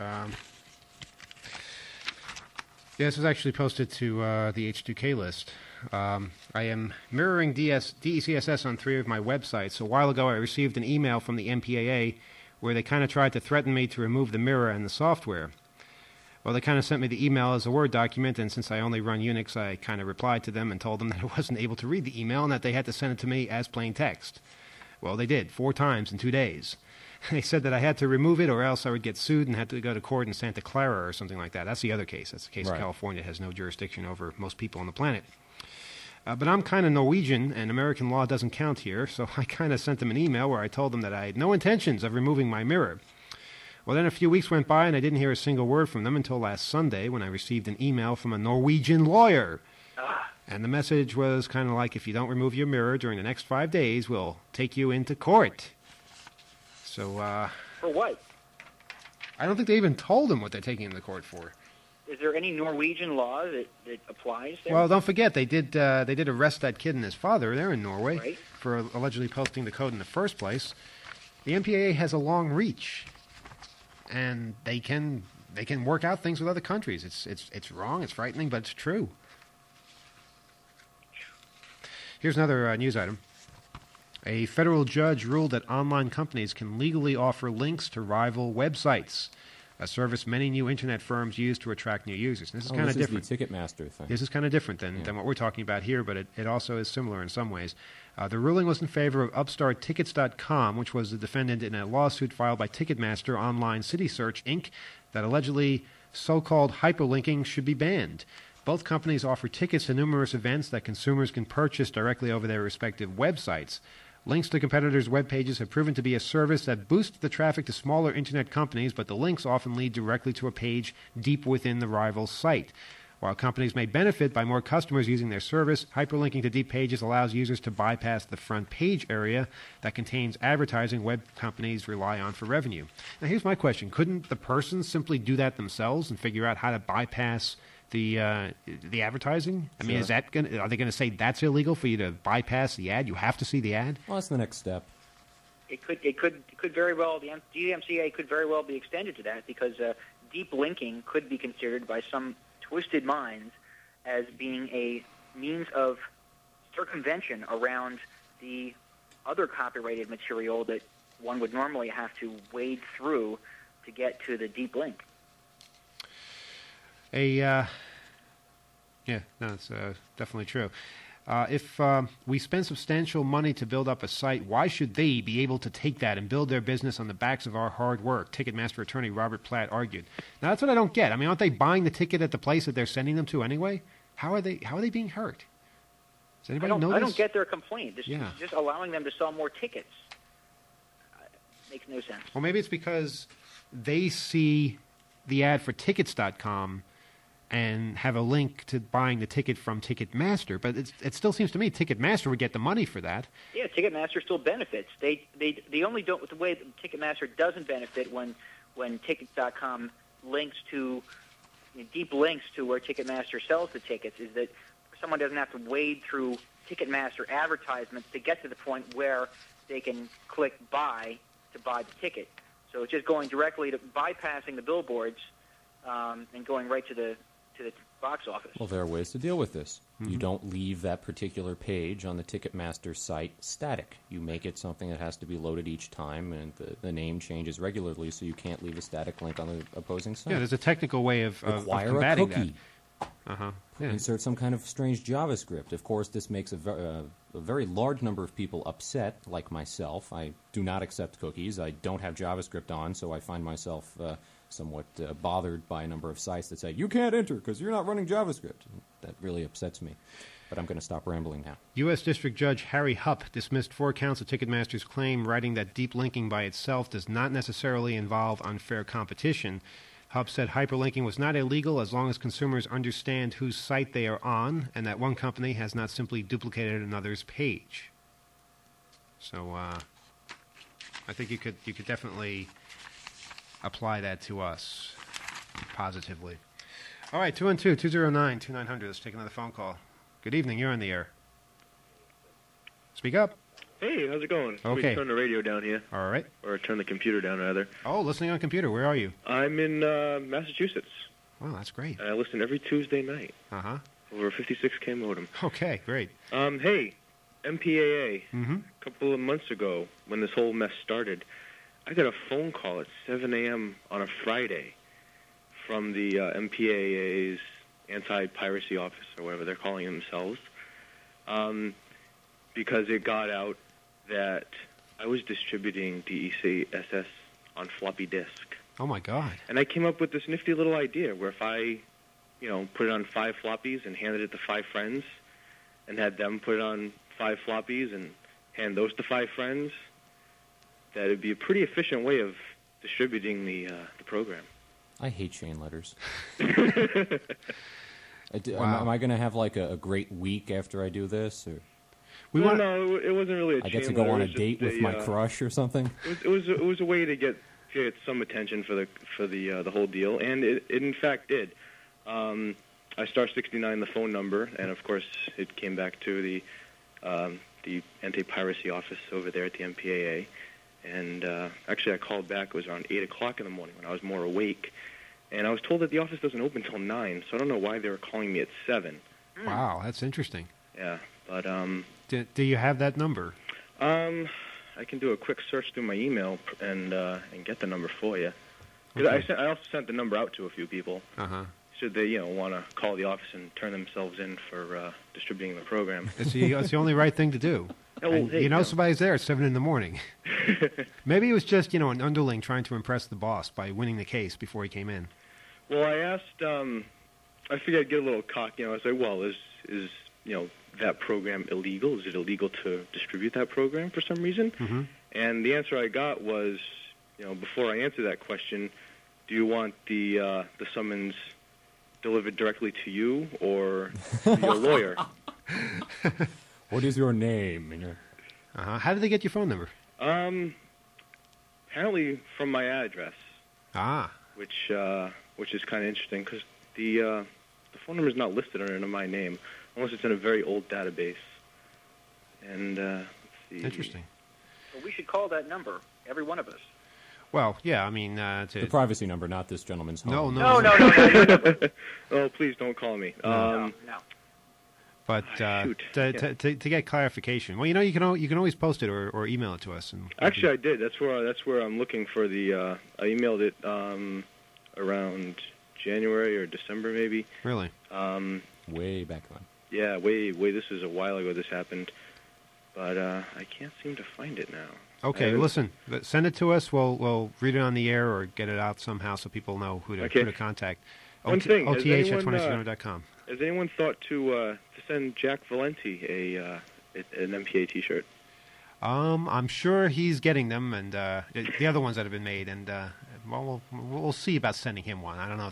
This was actually posted to the H2K list. I am mirroring DECSS on 3 of my websites. A while ago I received an email from the MPAA where they kind of tried to threaten me to remove the mirror and the software. Well, they kind of sent me the email as a Word document, and since I only run Unix, I kind of replied to them and told them that I wasn't able to read the email and that they had to send it to me as plain text. Well, they did, 4 times in 2 days. They said that I had to remove it or else I would get sued and had to go to court in Santa Clara or something like that. That's the other case. That's the case of California. It has no jurisdiction over most people on the planet. But I'm kind of Norwegian, and American law doesn't count here, so I kind of sent them an email where I told them that I had no intentions of removing my mirror. Well, then a few weeks went by, and I didn't hear a single word from them until last Sunday when I received an email from a Norwegian lawyer. And the message was kind of like, if you don't remove your mirror during the next 5 days, we'll take you into court. So, For what? I don't think they even told him what they're taking him to court for. Is there any Norwegian law that applies there? Well, don't forget, they did arrest that kid and his father. They're in Norway for allegedly posting the code in the first place. The MPAA has a long reach, and they can work out things with other countries. It's wrong, it's frightening, but it's true. Here's another news item. A federal judge ruled that online companies can legally offer links to rival websites, a service many new internet firms use to attract new users. And this is kind of different. This is the Ticketmaster thing. This is kind of different than what we're talking about here, but it also is similar in some ways. The ruling was in favor of UpstartTickets.com, which was the defendant in a lawsuit filed by Ticketmaster Online City Search, Inc., that allegedly so-called hyperlinking should be banned. Both companies offer tickets to numerous events that consumers can purchase directly over their respective websites. Links to competitors' web pages have proven to be a service that boosts the traffic to smaller internet companies, but the links often lead directly to a page deep within the rival's site. While companies may benefit by more customers using their service, hyperlinking to deep pages allows users to bypass the front page area that contains advertising web companies rely on for revenue. Now, here's my question. Couldn't the person simply do that themselves and figure out how to bypass the advertising? I mean, are they going to say that's illegal for you to bypass the ad? You have to see the ad? Well, that's the next step. It could very well, the DMCA could very well be extended to that, because deep linking could be considered by some twisted minds as being a means of circumvention around the other copyrighted material that one would normally have to wade through to get to the deep link. It's definitely true. If we spend substantial money to build up a site, why should they be able to take that and build their business on the backs of our hard work? Ticketmaster attorney Robert Platt argued. Now, that's what I don't get. I mean, aren't they buying the ticket at the place that they're sending them to anyway? How are they being hurt? Does anybody know this? I don't get their complaint. Just allowing them to sell more tickets makes no sense. Well, maybe it's because they see the ad for Tickets.com and have a link to buying the ticket from Ticketmaster. But it still seems to me Ticketmaster would get the money for that. Yeah, Ticketmaster still benefits. They only don't, the way Ticketmaster doesn't benefit when Tickets.com links to deep links to where Ticketmaster sells the tickets is that someone doesn't have to wade through Ticketmaster advertisements to get to the point where they can click buy to buy the ticket. So it's just going directly to bypassing the billboards and going right to the box office. Well, there are ways to deal with this. You don't leave that particular page on the Ticketmaster site static. You make it something that has to be loaded each time, and the name changes regularly, so you can't leave a static link on the opposing site. Yeah, there's a technical way of Require combating a cookie. that. Yeah. Insert some kind of strange JavaScript. Of course, this makes a very large number of people upset, like myself. I do not accept cookies. I don't have JavaScript on, so I find myself somewhat bothered by a number of sites that say, you can't enter because you're not running JavaScript. That really upsets me. But I'm going to stop rambling now. U.S. District Judge Harry Hupp dismissed 4 counts of Ticketmaster's claim, writing that deep linking by itself does not necessarily involve unfair competition. Hupp said hyperlinking was not illegal as long as consumers understand whose site they are on, and that one company has not simply duplicated another's page. So I think you could definitely apply that to us positively. All right, 212-209-2900. Let's take another phone call. Good evening. You're on the air. Speak up. Hey, how's it going? Okay. Let me turn the radio down here. All right. Or turn the computer down, rather. Oh, listening on computer. Where are you? I'm in Massachusetts. Wow, that's great. And I listen every Tuesday night. Uh-huh. Over a 56K modem. Okay, great. Hey, MPAA. Mm-hmm. A couple of months ago, when this whole mess started, I got a phone call at 7 a.m. on a Friday from the MPAA's anti-piracy office, or whatever they're calling themselves, because it got out that I was distributing DECSS on floppy disk. Oh, my God. And I came up with this nifty little idea where if I, put it on 5 floppies and handed it to 5 friends and had them put it on 5 floppies and hand those to 5 friends, that it'd be a pretty efficient way of distributing the program. I hate chain letters. Wow. Am I going to have like a great week after I do this? Or? No, it wasn't really a chain I get to go letter. on It a was date just with my crush or something? It was a way to get some attention for the whole deal, and it in fact did. I *69 the phone number, and of course it came back to the anti-piracy office over there at the MPAA. And actually I called back. It was around 8 o'clock in the morning when I was more awake. And I was told that the office doesn't open until 9, so I don't know why they were calling me at 7. Wow, that's interesting. Yeah, but... Do you have that number? I can do a quick search through my email and get the number for you. Okay. I also sent the number out to a few people. Uh-huh. Should they, want to call the office and turn themselves in for distributing the program. It's the only right thing to do. Oh, well, And, hey, somebody's there at 7 in the morning. Maybe it was just, an underling trying to impress the boss by winning the case before he came in. Well, I asked, I figured I'd get a little cocky. I say, well, is that program illegal? Is it illegal to distribute that program for some reason? Mm-hmm. And the answer I got was, before I answer that question, do you want the summons delivered directly to you or to your lawyer? What is your name? How did they get your phone number? Apparently from my address. Ah. Which is kind of interesting because the phone number is not listed under my name unless it's in a very old database. And let's see. Interesting. Well, we should call that number, every one of us. Well, yeah, I mean... the privacy number, not this gentleman's home. No. Oh, please don't call me. No. But to get clarification, well, you can always post it or email it to us. And actually, I did. That's where I'm looking for the. I emailed it around January or December, maybe. Really? Way back when. Yeah, way. This is a while ago. This happened, but I can't seem to find it now. Okay, listen. Send it to us. We'll read it on the air or get it out somehow so people know who to contact. One thing. OTH@2600.com. Has anyone thought to send Jack Valenti an MPA T-shirt? I'm sure he's getting them, and the other ones that have been made, and we'll see about sending him one. I don't know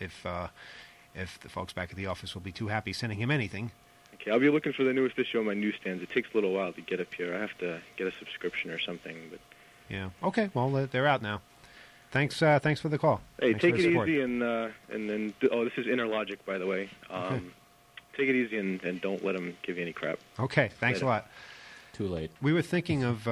if the folks back at the office will be too happy sending him anything. Okay, I'll be looking for the newest issue on my newsstands. It takes a little while to get up here. I have to get a subscription or something. But yeah. Okay. Well, they're out now. Thanks for the call. Hey, Thanks take for it the support. easy and then. Oh, this is Interlogic, by the way. Take it easy and don't let them give you any crap. Okay, thanks Later. a lot. Too late. We were thinking of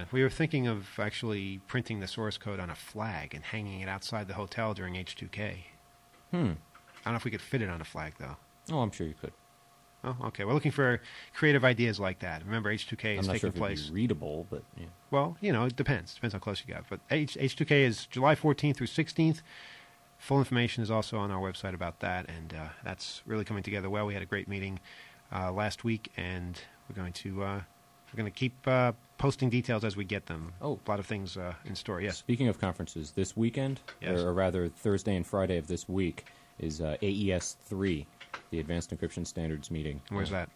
actually printing the source code on a flag and hanging it outside the hotel during H2K. I don't know if we could fit it on a flag though. Oh, I'm sure you could. Oh, okay. We're looking for creative ideas like that. Remember, H2K I'm is not sure taking if it'd place. be readable, but yeah. Well, it depends. Depends how close you got. But H2K is July 14th through 16th. Full information is also on our website about that, and that's really coming together well. We had a great meeting last week, and we're going to keep posting details as we get them. Oh. A lot of things in store. Yes. Speaking of conferences, this weekend, Yes. or rather Thursday and Friday of this week, is AES 3, the Advanced Encryption Standards meeting. Where's that?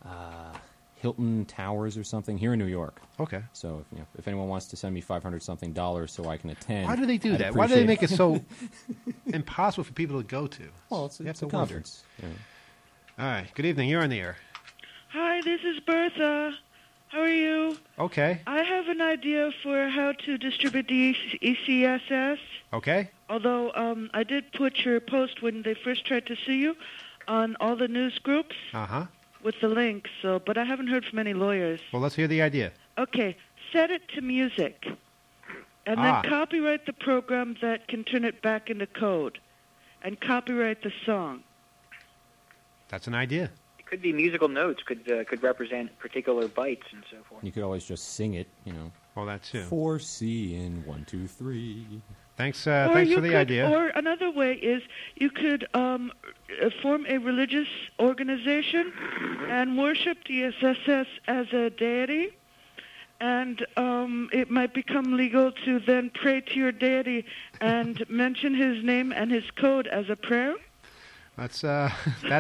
Hilton Towers or something here in New York. Okay. So if anyone wants to send me $500-something so I can attend, Why do they do I'd that? Why do they appreciate make it so impossible for people to go to? Well, it's You have a to wonder. conference. Yeah. All right. Good evening. You're on the air. Hi, this is Bertha. How are you? Okay. I have an idea for how to distribute the ECSS. Okay. Although I did put your post when they first tried to sue you on all the news groups Uh-huh. with the links, but I haven't heard from any lawyers. Well, let's hear the idea. Okay, set it to music. And then copyright the program that can turn it back into code. And copyright the song. That's an idea. It could be musical notes, could represent particular bytes and so forth. You could always just sing it, Well, that too. 4C in 1, 2, 3. Thanks Or for the idea. Or another way is you could form a religious organization and worship the SSS as a deity, and it might become legal to then pray to your deity and mention his name and his code as a prayer. That's a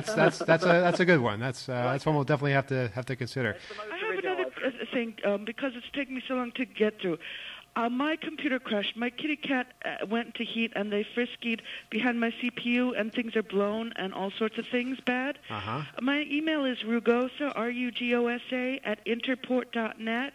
good one. That's one we'll definitely have to consider. I have another thing because it's taken me so long to get through. My computer crashed. My kitty cat went into heat, and they friskied behind my CPU, and things are blown, and all sorts of things bad. Uh-huh. My email is rugosa, R-U-G-O-S-A, @interport.net.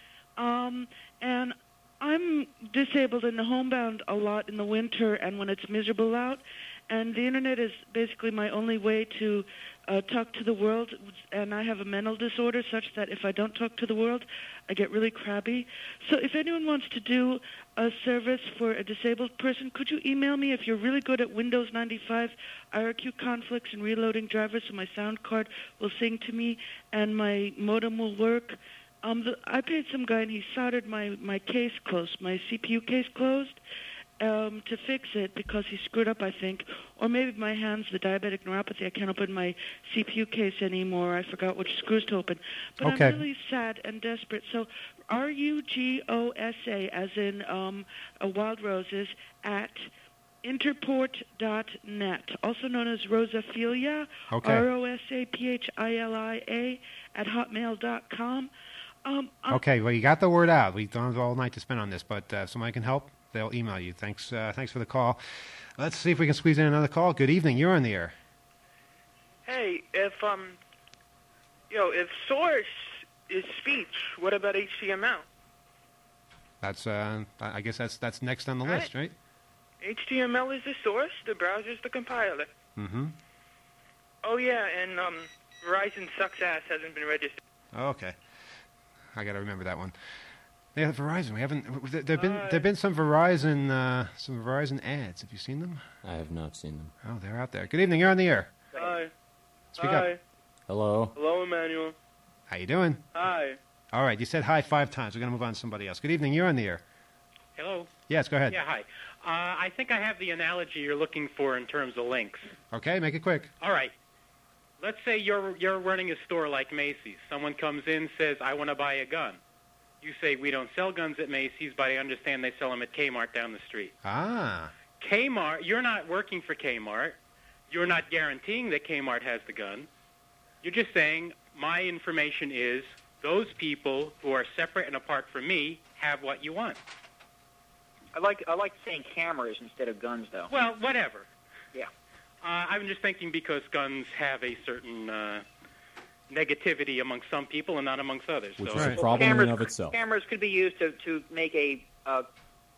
And I'm disabled and homebound a lot in the winter and when it's miserable out. And the Internet is basically my only way to talk to the world. And I have a mental disorder such that if I don't talk to the world, I get really crabby. So if anyone wants to do a service for a disabled person, could you email me if you're really good at Windows 95 IRQ conflicts and reloading drivers so my sound card will sing to me and my modem will work? I paid some guy and he soldered my case closed, my CPU case closed, to fix it because he screwed up, I think. Or maybe my hands, the diabetic neuropathy, I can't open my CPU case anymore. I forgot which screws to open. But Okay. I'm really sad and desperate. So RUGOSA, as in Wild Roses, at interport.net, also known as Rosaphilia, Okay. ROSAPHILIA, at hotmail.com. Okay, well, you got the word out. We don't have all night to spend on this, but if somebody can help, they'll email you. Thanks for the call. Let's see if we can squeeze in another call. Good evening. You're on the air. Hey, if source is speech, what about HTML? That's I guess that's next on the list, right? HTML is the source, the browser's the compiler. Mm-hmm. Oh yeah, and Verizon sucks ass hasn't been registered. Okay. I got to remember that one. Yeah, Verizon. We haven't. There've been some Verizon ads. Have you seen them? I have not seen them. Oh, they're out there. Good evening. You're on the air. Hi. Speak Hi. up. Hello. Hello, Emmanuel. How you doing? Hi. All right. You said hi 5 times. We're gonna move on to somebody else. Good evening. You're on the air. Hello. Yes. Go ahead. Yeah, hi. I think I have the analogy you're looking for in terms of links. Okay. Make it quick. All right. Let's say you're running a store like Macy's. Someone comes in, says, I want to buy a gun. You say, we don't sell guns at Macy's, but I understand they sell them at Kmart down the street. Ah. Kmart, you're not working for Kmart. You're not guaranteeing that Kmart has the gun. You're just saying, my information is those people who are separate and apart from me have what you want. I like saying cameras instead of guns, though. Well, whatever. Yeah. I'm just thinking because guns have a certain negativity amongst some people and not amongst others. Which so is a problem in and of itself. Cameras could be used to make a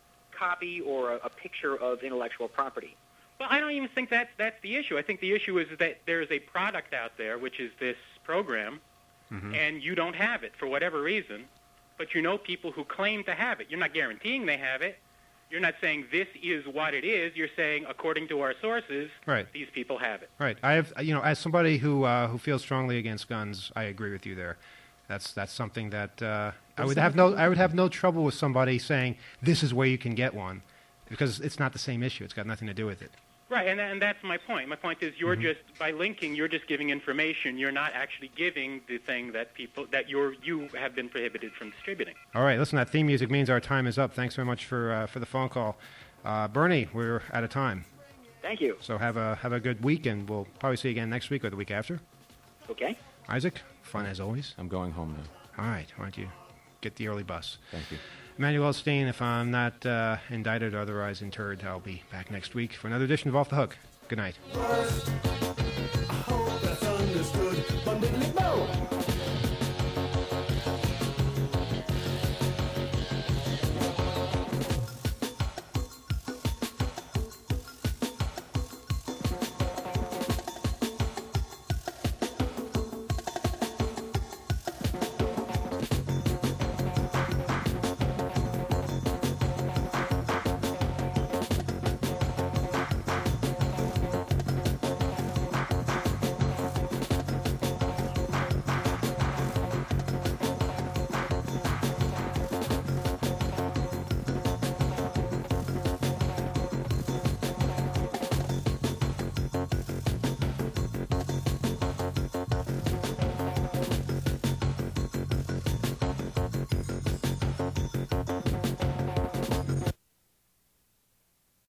copy or a picture of intellectual property. Well, I don't even think that's the issue. I think the issue is that there's a product out there, which is this program, and you don't have it for whatever reason, but you know people who claim to have it. You're not guaranteeing they have it. You're not saying this is what it is. You're saying, according to our sources, these people have it. Right. I have, as somebody who feels strongly against guns, I agree with you there. That's something that I would have no trouble with somebody saying this is where you can get one, because it's not the same issue. It's got nothing to do with it. Right, and that's my point. My point is you're just, by linking, you're just giving information. You're not actually giving the thing that you have been prohibited from distributing. All right, listen, that theme music means our time is up. Thanks very much for the phone call. Bernie, we're out of time. Thank you. So have a good week, and we'll probably see you again next week or the week after. Okay. Isaac, fun as always. I'm going home now. All right, why don't you get the early bus? Thank you. Emmanuel Elstein, if I'm not indicted or otherwise interred, I'll be back next week for another edition of Off the Hook. Good night.